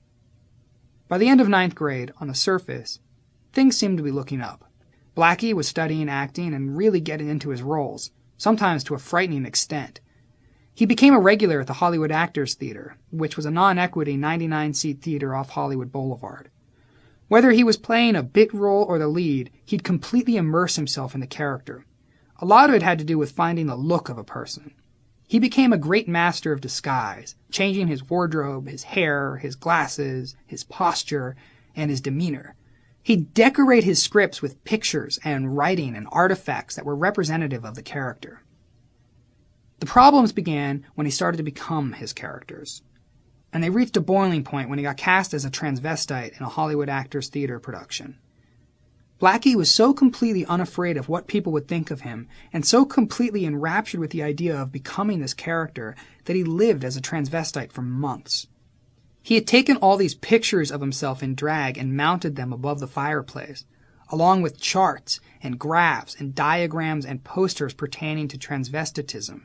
By the end of 9th grade, on the surface, things seemed to be looking up. Blackie was studying acting and really getting into his roles, sometimes to a frightening extent. He became a regular at the Hollywood Actors Theater, which was a non-equity 99-seat theater off Hollywood Boulevard. Whether he was playing a bit role or the lead, he'd completely immerse himself in the character. A lot of it had to do with finding the look of a person. He became a great master of disguise, changing his wardrobe, his hair, his glasses, his posture, and his demeanor. He'd decorate his scripts with pictures and writing and artifacts that were representative of the character. The problems began when he started to become his characters. And they reached a boiling point when he got cast as a transvestite in a Hollywood Actors Theater production. Blackie was so completely unafraid of what people would think of him, and so completely enraptured with the idea of becoming this character, that he lived as a transvestite for months. He had taken all these pictures of himself in drag and mounted them above the fireplace, along with charts and graphs and diagrams and posters pertaining to transvestitism.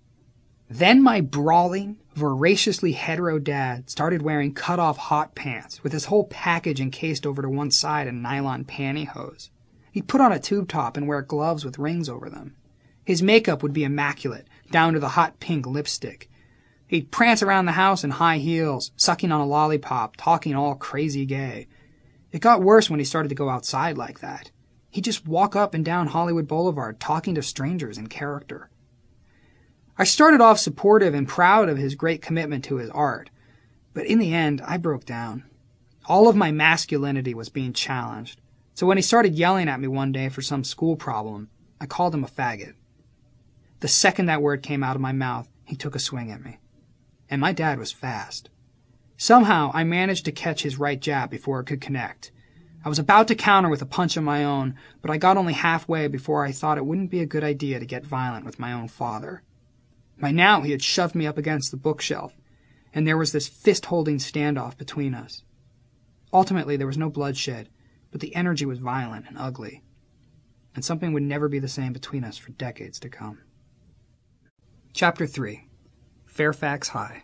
Then my brawling, voraciously hetero dad started wearing cut-off hot pants with his whole package encased over to one side in nylon pantyhose. He'd put on a tube top and wear gloves with rings over them. His makeup would be immaculate, down to the hot pink lipstick. He'd prance around the house in high heels, sucking on a lollipop, talking all crazy gay. It got worse when he started to go outside like that. He'd just walk up and down Hollywood Boulevard talking to strangers in character. I started off supportive and proud of his great commitment to his art, but in the end, I broke down. All of my masculinity was being challenged, so when he started yelling at me one day for some school problem, I called him a faggot. The second that word came out of my mouth, he took a swing at me. And my dad was fast. Somehow, I managed to catch his right jab before it could connect. I was about to counter with a punch of my own, but I got only halfway before I thought it wouldn't be a good idea to get violent with my own father. By now, he had shoved me up against the bookshelf, and there was this fist-holding standoff between us. Ultimately, there was no bloodshed, but the energy was violent and ugly, and something would never be the same between us for decades to come. Chapter 3. Fairfax High.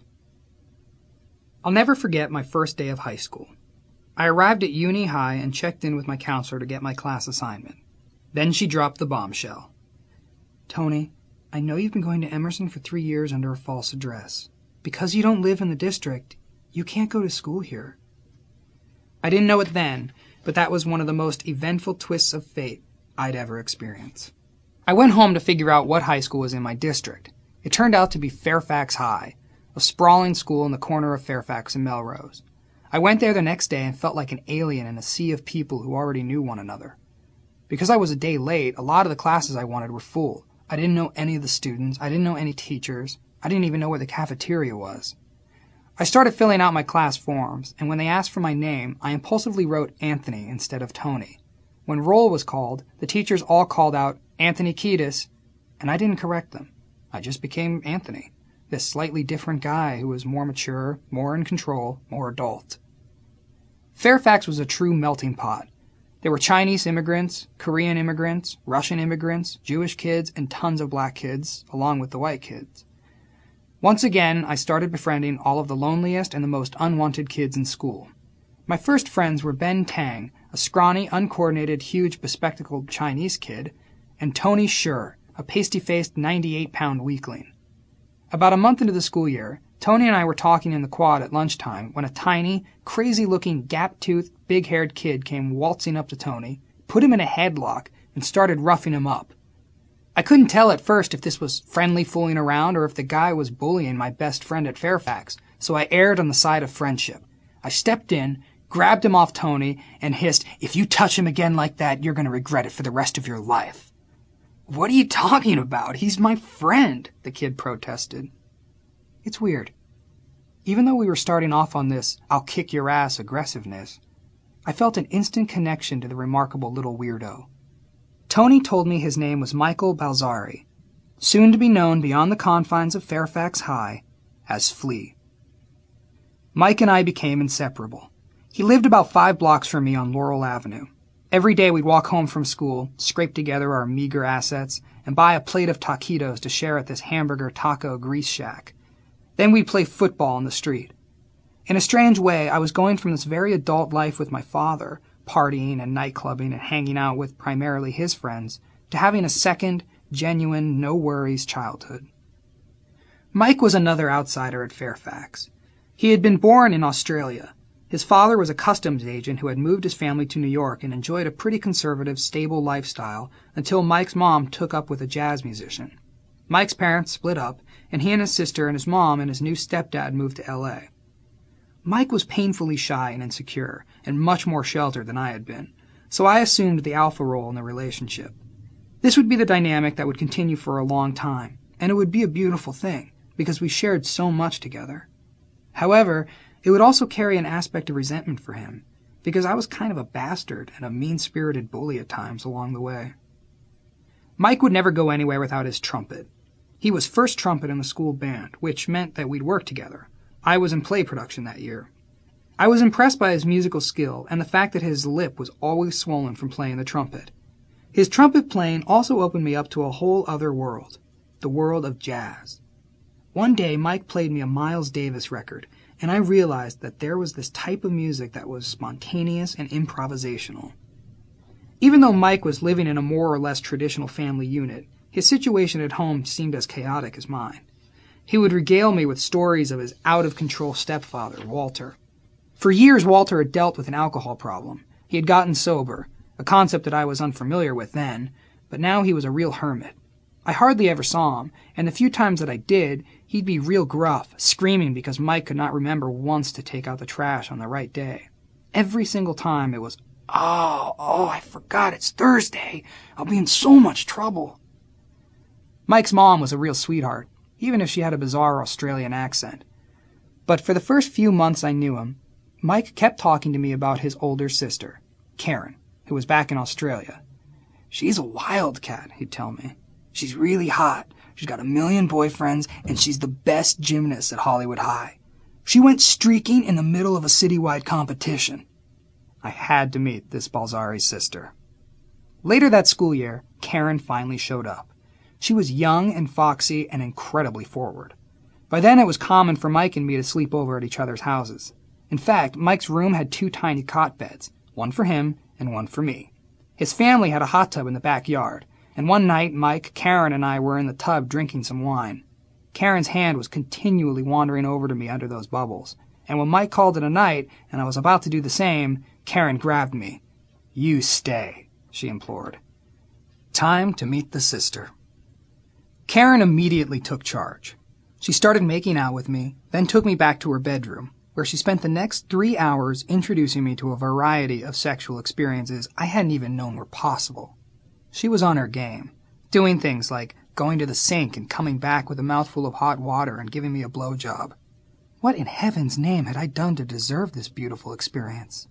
I'll never forget my first day of high school. I arrived at Uni High and checked in with my counselor to get my class assignment. Then she dropped the bombshell. "Tony, I know you've been going to Emerson for 3 years under a false address. Because you don't live in the district, you can't go to school here." I didn't know it then, but that was one of the most eventful twists of fate I'd ever experienced. I went home to figure out what high school was in my district. It turned out to be Fairfax High, a sprawling school in the corner of Fairfax and Melrose. I went there the next day and felt like an alien in a sea of people who already knew one another. Because I was a day late, a lot of the classes I wanted were full. I didn't know any of the students. I didn't know any teachers. I didn't even know where the cafeteria was. I started filling out my class forms, and when they asked for my name, I impulsively wrote Anthony instead of Tony. When roll was called, the teachers all called out, "Anthony Kiedis," and I didn't correct them. I just became Anthony, this slightly different guy who was more mature, more in control, more adult. Fairfax was a true melting pot. There were Chinese immigrants, Korean immigrants, Russian immigrants, Jewish kids, and tons of black kids, along with the white kids. Once again, I started befriending all of the loneliest and the most unwanted kids in school. My first friends were Ben Tang, a scrawny, uncoordinated, huge, bespectacled Chinese kid, and Tony Scher, a pasty-faced 98-pound weakling. About a month into the school year, Tony and I were talking in the quad at lunchtime when a tiny, crazy-looking, gap-toothed, big-haired kid came waltzing up to Tony, put him in a headlock, and started roughing him up. I couldn't tell at first if this was friendly fooling around or if the guy was bullying my best friend at Fairfax, so I erred on the side of friendship. I stepped in, grabbed him off Tony, and hissed, "If you touch him again like that, you're going to regret it for the rest of your life." "What are you talking about? He's my friend," the kid protested. It's weird. Even though we were starting off on this I'll-kick-your-ass aggressiveness, I felt an instant connection to the remarkable little weirdo. Tony told me his name was Michael Balzari, soon to be known beyond the confines of Fairfax High as Flea. Mike and I became inseparable. He lived about 5 blocks from me on Laurel Avenue. Every day we'd walk home from school, scrape together our meager assets, and buy a plate of taquitos to share at this hamburger taco grease shack. Then we'd play football in the street. In a strange way, I was going from this very adult life with my father, partying and nightclubbing and hanging out with primarily his friends, to having a second, genuine, no-worries childhood. Mike was another outsider at Fairfax. He had been born in Australia. His father was a customs agent who had moved his family to New York and enjoyed a pretty conservative, stable lifestyle until Mike's mom took up with a jazz musician. Mike's parents split up, and he and his sister and his mom and his new stepdad moved to L.A. Mike was painfully shy and insecure, and much more sheltered than I had been, so I assumed the alpha role in the relationship. This would be the dynamic that would continue for a long time, and it would be a beautiful thing, because we shared so much together. However, it would also carry an aspect of resentment for him, because I was kind of a bastard and a mean-spirited bully at times along the way. Mike would never go anywhere without his trumpet. He was first trumpet in the school band, which meant that we'd work together. I was in play production that year. I was impressed by his musical skill and the fact that his lip was always swollen from playing the trumpet. His trumpet playing also opened me up to a whole other world, the world of jazz. One day, Mike played me a Miles Davis record, and I realized that there was this type of music that was spontaneous and improvisational. Even though Mike was living in a more or less traditional family unit, his situation at home seemed as chaotic as mine. He would regale me with stories of his out-of-control stepfather, Walter. For years, Walter had dealt with an alcohol problem. He had gotten sober, a concept that I was unfamiliar with then, but now he was a real hermit. I hardly ever saw him, and the few times that I did, he'd be real gruff, screaming because Mike could not remember once to take out the trash on the right day. Every single time it was, Oh, I forgot it's Thursday. I'll be in so much trouble." Mike's mom was a real sweetheart, even if she had a bizarre Australian accent. But for the first few months I knew him, Mike kept talking to me about his older sister, Karen, who was back in Australia. "She's a wildcat," he'd tell me. "She's really hot. She's got 1,000,000 boyfriends, and she's the best gymnast at Hollywood High. She went streaking in the middle of a citywide competition." I had to meet this Balzari's sister. Later that school year, Karen finally showed up. She was young and foxy and incredibly forward. By then it was common for Mike and me to sleep over at each other's houses. In fact, Mike's room had 2 tiny cot beds, one for him and one for me. His family had a hot tub in the backyard, and one night Mike, Karen, and I were in the tub drinking some wine. Karen's hand was continually wandering over to me under those bubbles, and when Mike called it a night and I was about to do the same, Karen grabbed me. "You stay," she implored. Time to meet the sister. Karen immediately took charge. She started making out with me, then took me back to her bedroom, where she spent the next 3 hours introducing me to a variety of sexual experiences I hadn't even known were possible. She was on her game, doing things like going to the sink and coming back with a mouthful of hot water and giving me a blowjob. What in heaven's name had I done to deserve this beautiful experience?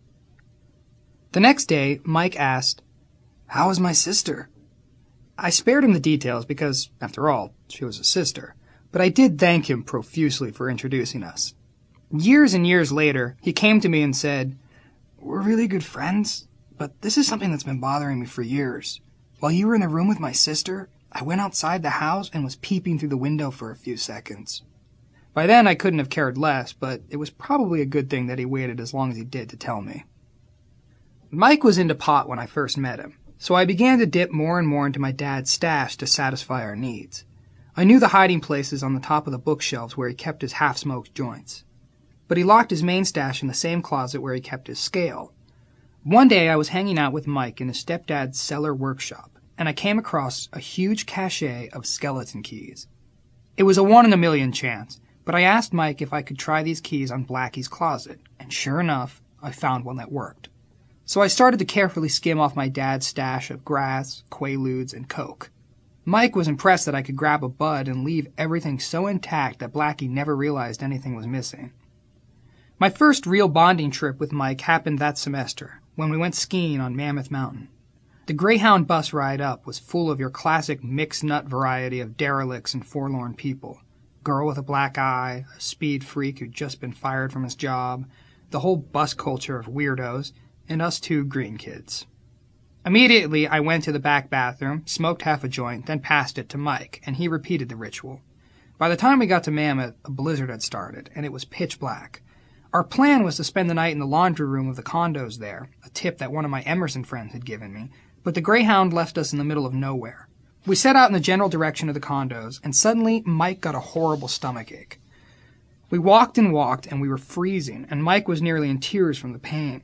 The next day, Mike asked, "How is my sister?" I spared him the details because, after all, she was a sister, but I did thank him profusely for introducing us. Years and years later, he came to me and said, "We're really good friends, but this is something that's been bothering me for years. While you were in the room with my sister, I went outside the house and was peeping through the window for a few seconds." By then, I couldn't have cared less, but it was probably a good thing that he waited as long as he did to tell me. Mike was into pot when I first met him, so I began to dip more and more into my dad's stash to satisfy our needs. I knew the hiding places on the top of the bookshelves where he kept his half-smoked joints. But he locked his main stash in the same closet where he kept his scale. One day I was hanging out with Mike in his stepdad's cellar workshop, and I came across a huge cache of skeleton keys. It was a 1 in a million chance, but I asked Mike if I could try these keys on Blackie's closet, and sure enough, I found one that worked. So I started to carefully skim off my dad's stash of grass, Quaaludes, and Coke. Mike was impressed that I could grab a bud and leave everything so intact that Blackie never realized anything was missing. My first real bonding trip with Mike happened that semester, when we went skiing on Mammoth Mountain. The Greyhound bus ride up was full of your classic mixed nut variety of derelicts and forlorn people. Girl with a black eye, a speed freak who'd just been fired from his job, the whole bus culture of weirdos, and us 2 green kids. Immediately, I went to the back bathroom, smoked half a joint, then passed it to Mike, and he repeated the ritual. By the time we got to Mammoth, a blizzard had started, and it was pitch black. Our plan was to spend the night in the laundry room of the condos there, a tip that one of my Emerson friends had given me, but the Greyhound left us in the middle of nowhere. We set out in the general direction of the condos, and suddenly Mike got a horrible stomachache. We walked, and we were freezing, and Mike was nearly in tears from the pain.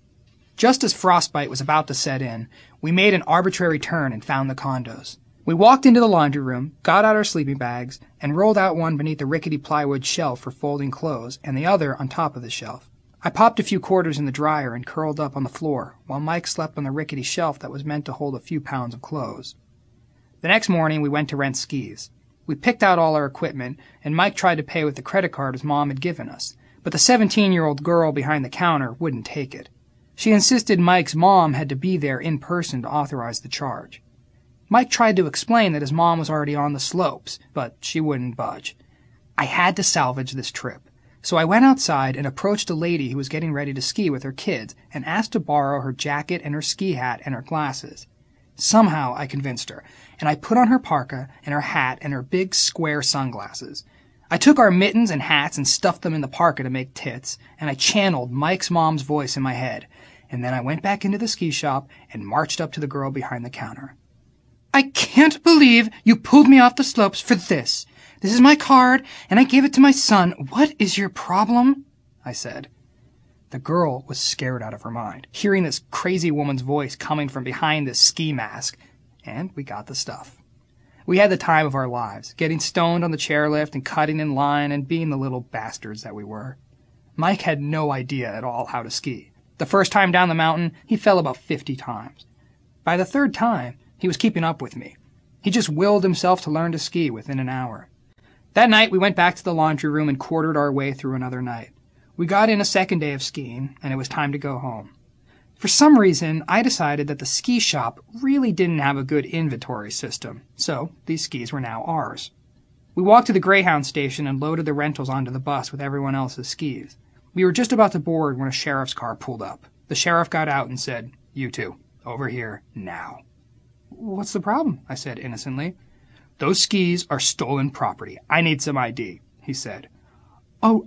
Just as frostbite was about to set in, we made an arbitrary turn and found the condos. We walked into the laundry room, got out our sleeping bags, and rolled out one beneath the rickety plywood shelf for folding clothes, and the other on top of the shelf. I popped a few quarters in the dryer and curled up on the floor, while Mike slept on the rickety shelf that was meant to hold a few pounds of clothes. The next morning, we went to rent skis. We picked out all our equipment, and Mike tried to pay with the credit card his mom had given us, but the 17-year-old girl behind the counter wouldn't take it. She insisted Mike's mom had to be there in person to authorize the charge. Mike tried to explain that his mom was already on the slopes, but she wouldn't budge. I had to salvage this trip, so I went outside and approached a lady who was getting ready to ski with her kids and asked to borrow her jacket and her ski hat and her glasses. Somehow I convinced her, and I put on her parka and her hat and her big square sunglasses. I took our mittens and hats and stuffed them in the parka to make tits, and I channeled Mike's mom's voice in my head, and then I went back into the ski shop and marched up to the girl behind the counter. "I can't believe you pulled me off the slopes for this. This is my card, and I gave it to my son. What is your problem?" I said. The girl was scared out of her mind, hearing this crazy woman's voice coming from behind this ski mask, and we got the stuff. We had the time of our lives, getting stoned on the chairlift and cutting in line and being the little bastards that we were. Mike had no idea at all how to ski. The first time down the mountain, he fell about 50 times. By the 3rd time, he was keeping up with me. He just willed himself to learn to ski within an hour. That night, we went back to the laundry room and quartered our way through another night. We got in a second day of skiing, and it was time to go home. For some reason, I decided that the ski shop really didn't have a good inventory system, so these skis were now ours. We walked to the Greyhound station and loaded the rentals onto the bus with everyone else's skis. We were just about to board when a sheriff's car pulled up. The sheriff got out and said, "You two, over here, now." "What's the problem?" I said innocently. "Those skis are stolen property. I need some ID," he said. Oh,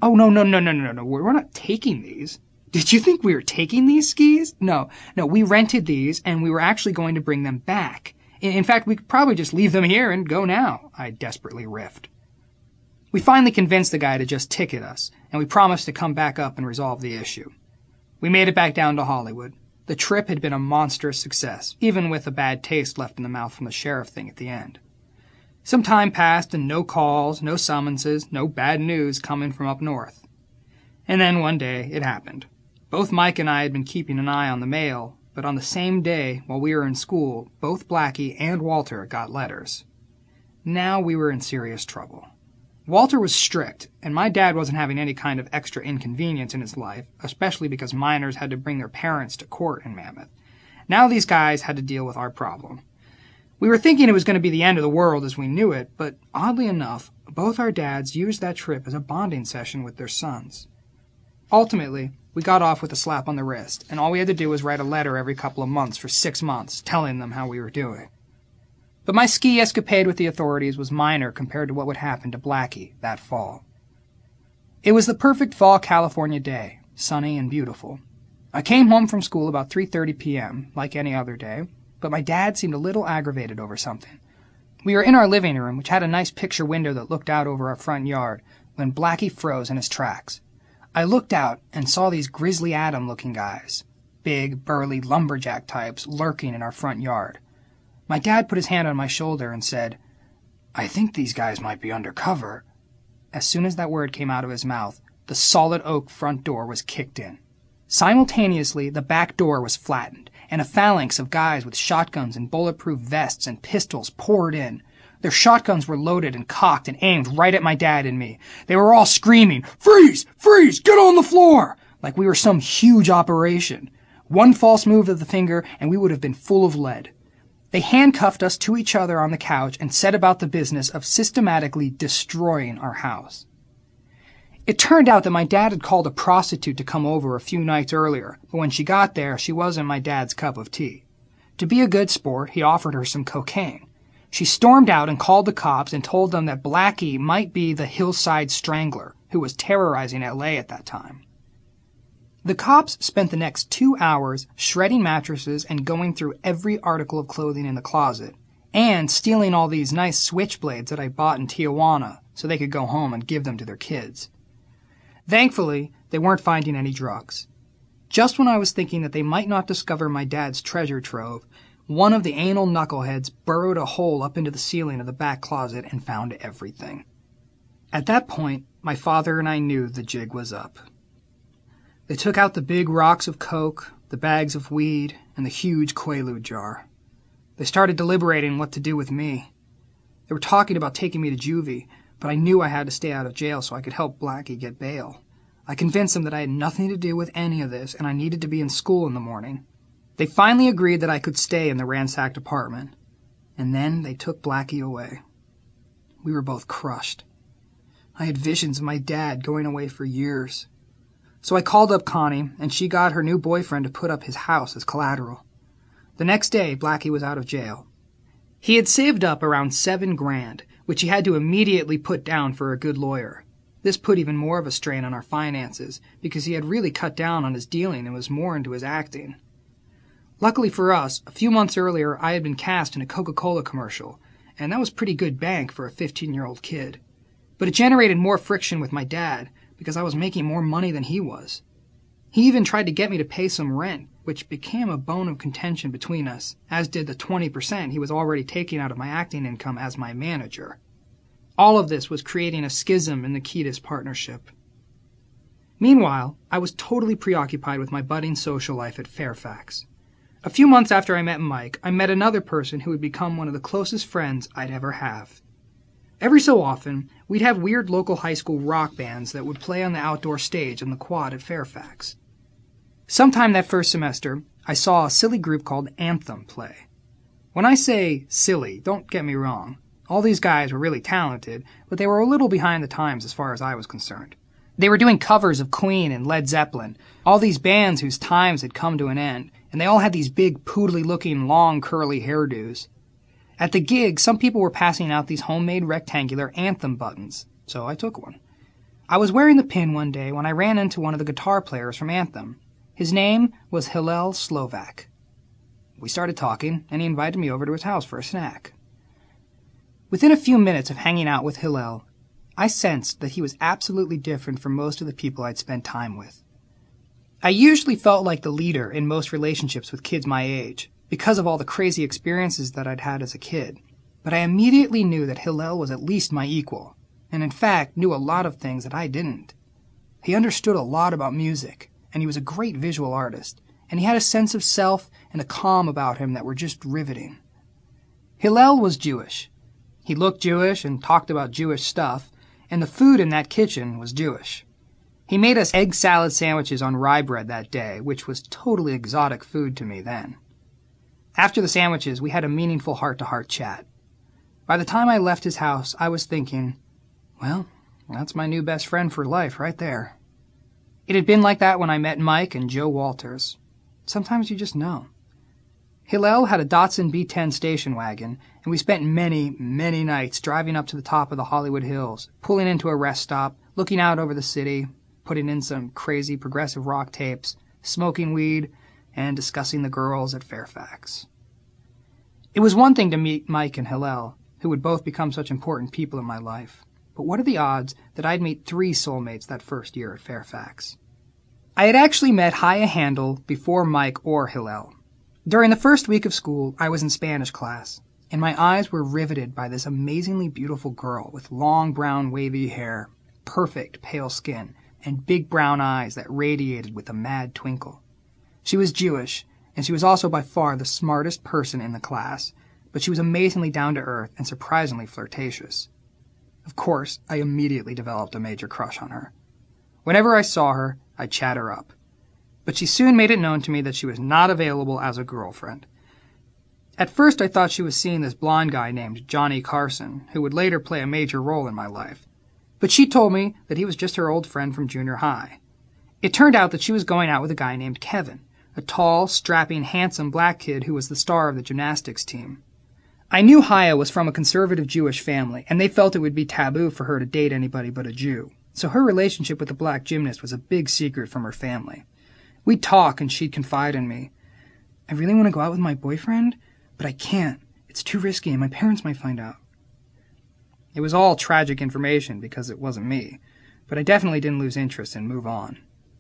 no, we're not taking these. Did you think we were taking these skis? No, we rented these, and we were actually going to bring them back. In fact, we could probably just leave them here and go now, I desperately riffed. We finally convinced the guy to just ticket us, and we promised to come back up and resolve the issue. We made it back down to Hollywood. The trip had been a monstrous success, even with a bad taste left in the mouth from the sheriff thing at the end. Some time passed and no calls, no summonses, no bad news coming from up north. And then one day it happened. Both Mike and I had been keeping an eye on the mail, but on the same day, while we were in school, both Blackie and Walter got letters. Now we were in serious trouble. Walter was strict, and my dad wasn't having any kind of extra inconvenience in his life, especially because minors had to bring their parents to court in Mammoth. Now these guys had to deal with our problem. We were thinking it was going to be the end of the world as we knew it, but oddly enough, both our dads used that trip as a bonding session with their sons. Ultimately, we got off with a slap on the wrist, and all we had to do was write a letter every couple of months for 6 months, telling them how we were doing. But my ski escapade with the authorities was minor compared to what would happen to Blackie that fall. It was the perfect fall California day, sunny and beautiful. I came home from school about 3:30 p.m., like any other day, but my dad seemed a little aggravated over something. We were in our living room, which had a nice picture window that looked out over our front yard, when Blackie froze in his tracks. I looked out and saw these Grizzly Adam-looking guys, big, burly lumberjack types, lurking in our front yard. My dad put his hand on my shoulder and said, "I think these guys might be undercover." As soon as that word came out of his mouth, the solid oak front door was kicked in. Simultaneously, the back door was flattened, and a phalanx of guys with shotguns and bulletproof vests and pistols poured in. Their shotguns were loaded and cocked and aimed right at my dad and me. They were all screaming, "Freeze! Freeze! Get on the floor!" like we were some huge operation. One false move of the finger and we would have been full of lead. They handcuffed us to each other on the couch and set about the business of systematically destroying our house. It turned out that my dad had called a prostitute to come over a few nights earlier, but when she got there, she wasn't my dad's cup of tea. To be a good sport, he offered her some cocaine. She stormed out and called the cops and told them that Blackie might be the Hillside Strangler, who was terrorizing L.A. at that time. The cops spent the next 2 hours shredding mattresses and going through every article of clothing in the closet, and stealing all these nice switchblades that I bought in Tijuana so they could go home and give them to their kids. Thankfully, they weren't finding any drugs. Just when I was thinking that they might not discover my dad's treasure trove, one of the anal knuckleheads burrowed a hole up into the ceiling of the back closet and found everything. At that point, my father and I knew the jig was up. They took out the big rocks of coke, the bags of weed, and the huge Quaalude jar. They started deliberating what to do with me. They were talking about taking me to juvie, but I knew I had to stay out of jail so I could help Blackie get bail. I convinced them that I had nothing to do with any of this and I needed to be in school in the morning. They finally agreed that I could stay in the ransacked apartment. And then they took Blackie away. We were both crushed. I had visions of my dad going away for years. So I called up Connie, and she got her new boyfriend to put up his house as collateral. The next day, Blackie was out of jail. He had saved up around $7 grand, which he had to immediately put down for a good lawyer. This put even more of a strain on our finances, because he had really cut down on his dealing and was more into his acting. Luckily for us, a few months earlier I had been cast in a Coca-Cola commercial, and that was pretty good bank for a 15-year-old kid. But it generated more friction with my dad, because I was making more money than he was. He even tried to get me to pay some rent, which became a bone of contention between us, as did the 20% he was already taking out of my acting income as my manager. All of this was creating a schism in the Kiedis partnership. Meanwhile, I was totally preoccupied with my budding social life at Fairfax. A few months after I met Mike, I met another person who would become one of the closest friends I'd ever have. Every so often, we'd have weird local high school rock bands that would play on the outdoor stage on the quad at Fairfax. Sometime that first semester, I saw a silly group called Anthem play. When I say silly, don't get me wrong. All these guys were really talented, but they were a little behind the times as far as I was concerned. They were doing covers of Queen and Led Zeppelin, all these bands whose times had come to an end, and they all had these big, poodly-looking, long, curly hairdos. At the gig, some people were passing out these homemade rectangular Anthem buttons, so I took one. I was wearing the pin one day when I ran into one of the guitar players from Anthem. His name was Hillel Slovak. We started talking, and he invited me over to his house for a snack. Within a few minutes of hanging out with Hillel, I sensed that he was absolutely different from most of the people I'd spent time with. I usually felt like the leader in most relationships with kids my age, because of all the crazy experiences that I'd had as a kid. But I immediately knew that Hillel was at least my equal, and in fact knew a lot of things that I didn't. He understood a lot about music, and he was a great visual artist, and he had a sense of self and a calm about him that were just riveting. Hillel was Jewish. He looked Jewish and talked about Jewish stuff, and the food in that kitchen was Jewish. He made us egg salad sandwiches on rye bread that day, which was totally exotic food to me then. After the sandwiches, we had a meaningful heart-to-heart chat. By the time I left his house, I was thinking, well, that's my new best friend for life right there. It had been like that when I met Mike and Joe Walters. Sometimes you just know. Hillel had a Datsun B10 station wagon, and we spent many, many nights driving up to the top of the Hollywood Hills, pulling into a rest stop, looking out over the city, putting in some crazy progressive rock tapes, smoking weed, and discussing the girls at Fairfax. It was one thing to meet Mike and Hillel, who would both become such important people in my life. But what are the odds that I'd meet 3 soulmates that first year at Fairfax? I had actually met Haya Handel before Mike or Hillel. During the first week of school, I was in Spanish class, and my eyes were riveted by this amazingly beautiful girl with long brown wavy hair, perfect pale skin, and big brown eyes that radiated with a mad twinkle. She was Jewish, and she was also by far the smartest person in the class, but she was amazingly down-to-earth and surprisingly flirtatious. Of course, I immediately developed a major crush on her. Whenever I saw her, I'd chat her up. But she soon made it known to me that she was not available as a girlfriend. At first I thought she was seeing this blonde guy named Johnny Carson, who would later play a major role in my life. But she told me that he was just her old friend from junior high. It turned out that she was going out with a guy named Kevin, a tall, strapping, handsome black kid who was the star of the gymnastics team. I knew Haya was from a conservative Jewish family, and they felt it would be taboo for her to date anybody but a Jew. So her relationship with the black gymnast was a big secret from her family. We'd talk, and she'd confide in me. I really want to go out with my boyfriend, but I can't. It's too risky, and my parents might find out. It was all tragic information because it wasn't me, but I definitely didn't lose interest and move on.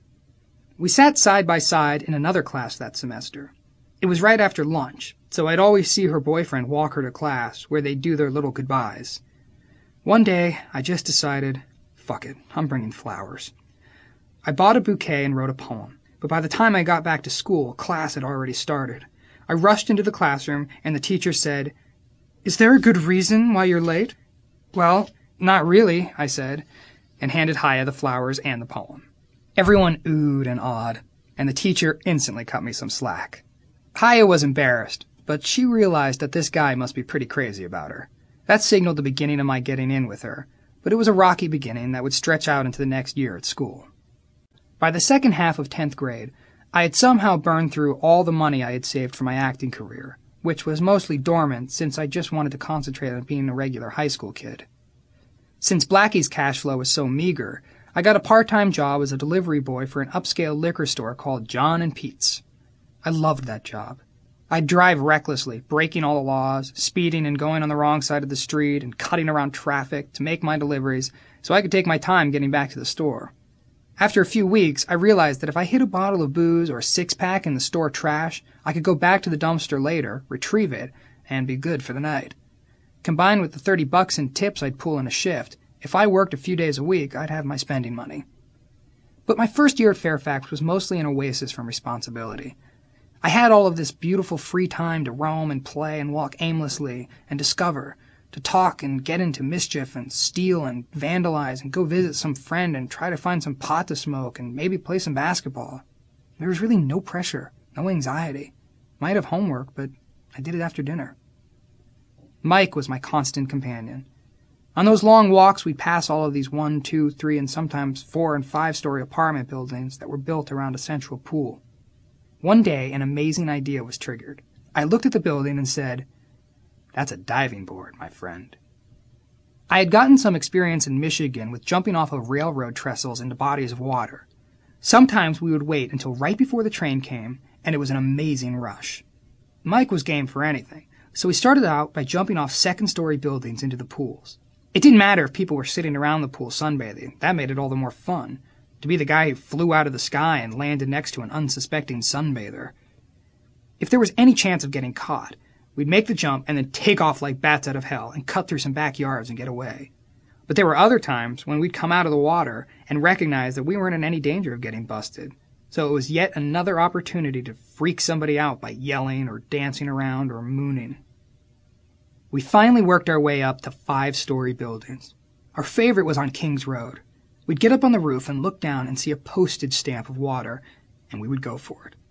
We sat side by side in another class that semester. It was right after lunch, so I'd always see her boyfriend walk her to class, where they'd do their little goodbyes. One day, I just decided, fuck it, I'm bringing flowers. I bought a bouquet and wrote a poem, but by the time I got back to school, class had already started. I rushed into the classroom, and the teacher said, "Is there a good reason why you're late?" "Well, not really," I said, and handed Haya the flowers and the poem. Everyone oohed and awed, and the teacher instantly cut me some slack. Haya was embarrassed, but she realized that this guy must be pretty crazy about her. That signaled the beginning of my getting in with her, but it was a rocky beginning that would stretch out into the next year at school. By the second half of 10th grade, I had somehow burned through all the money I had saved for my acting career, which was mostly dormant since I just wanted to concentrate on being a regular high school kid. Since Blackie's cash flow was so meager, I got a part-time job as a delivery boy for an upscale liquor store called John and Pete's. I loved that job. I'd drive recklessly, breaking all the laws, speeding and going on the wrong side of the street, and cutting around traffic to make my deliveries so I could take my time getting back to the store. After a few weeks, I realized that if I hid a bottle of booze or a six-pack in the store trash, I could go back to the dumpster later, retrieve it, and be good for the night. Combined with the $30 in tips I'd pull in a shift, if I worked a few days a week, I'd have my spending money. But my first year at Fairfax was mostly an oasis from responsibility. I had all of this beautiful free time to roam and play and walk aimlessly and discover, to talk and get into mischief and steal and vandalize and go visit some friend and try to find some pot to smoke and maybe play some basketball. There was really no pressure, no anxiety. Might have homework, but I did it after dinner. Mike was my constant companion. On those long walks, we'd pass all of these 1, 2, 3, and sometimes 4 and 5-story apartment buildings that were built around a central pool. One day, an amazing idea was triggered. I looked at the building and said, "That's a diving board, my friend." I had gotten some experience in Michigan with jumping off of railroad trestles into bodies of water. Sometimes we would wait until right before the train came, and it was an amazing rush. Mike was game for anything, so we started out by jumping off second-story buildings into the pools. It didn't matter if people were sitting around the pool sunbathing. That made it all the more fun. To be the guy who flew out of the sky and landed next to an unsuspecting sunbather. If there was any chance of getting caught, we'd make the jump and then take off like bats out of hell and cut through some backyards and get away. But there were other times when we'd come out of the water and recognize that we weren't in any danger of getting busted. So it was yet another opportunity to freak somebody out by yelling or dancing around or mooning. We finally worked our way up to 5-story buildings. Our favorite was on Kings Road. We'd get up on the roof and look down and see a postage stamp of water, and we would go for it.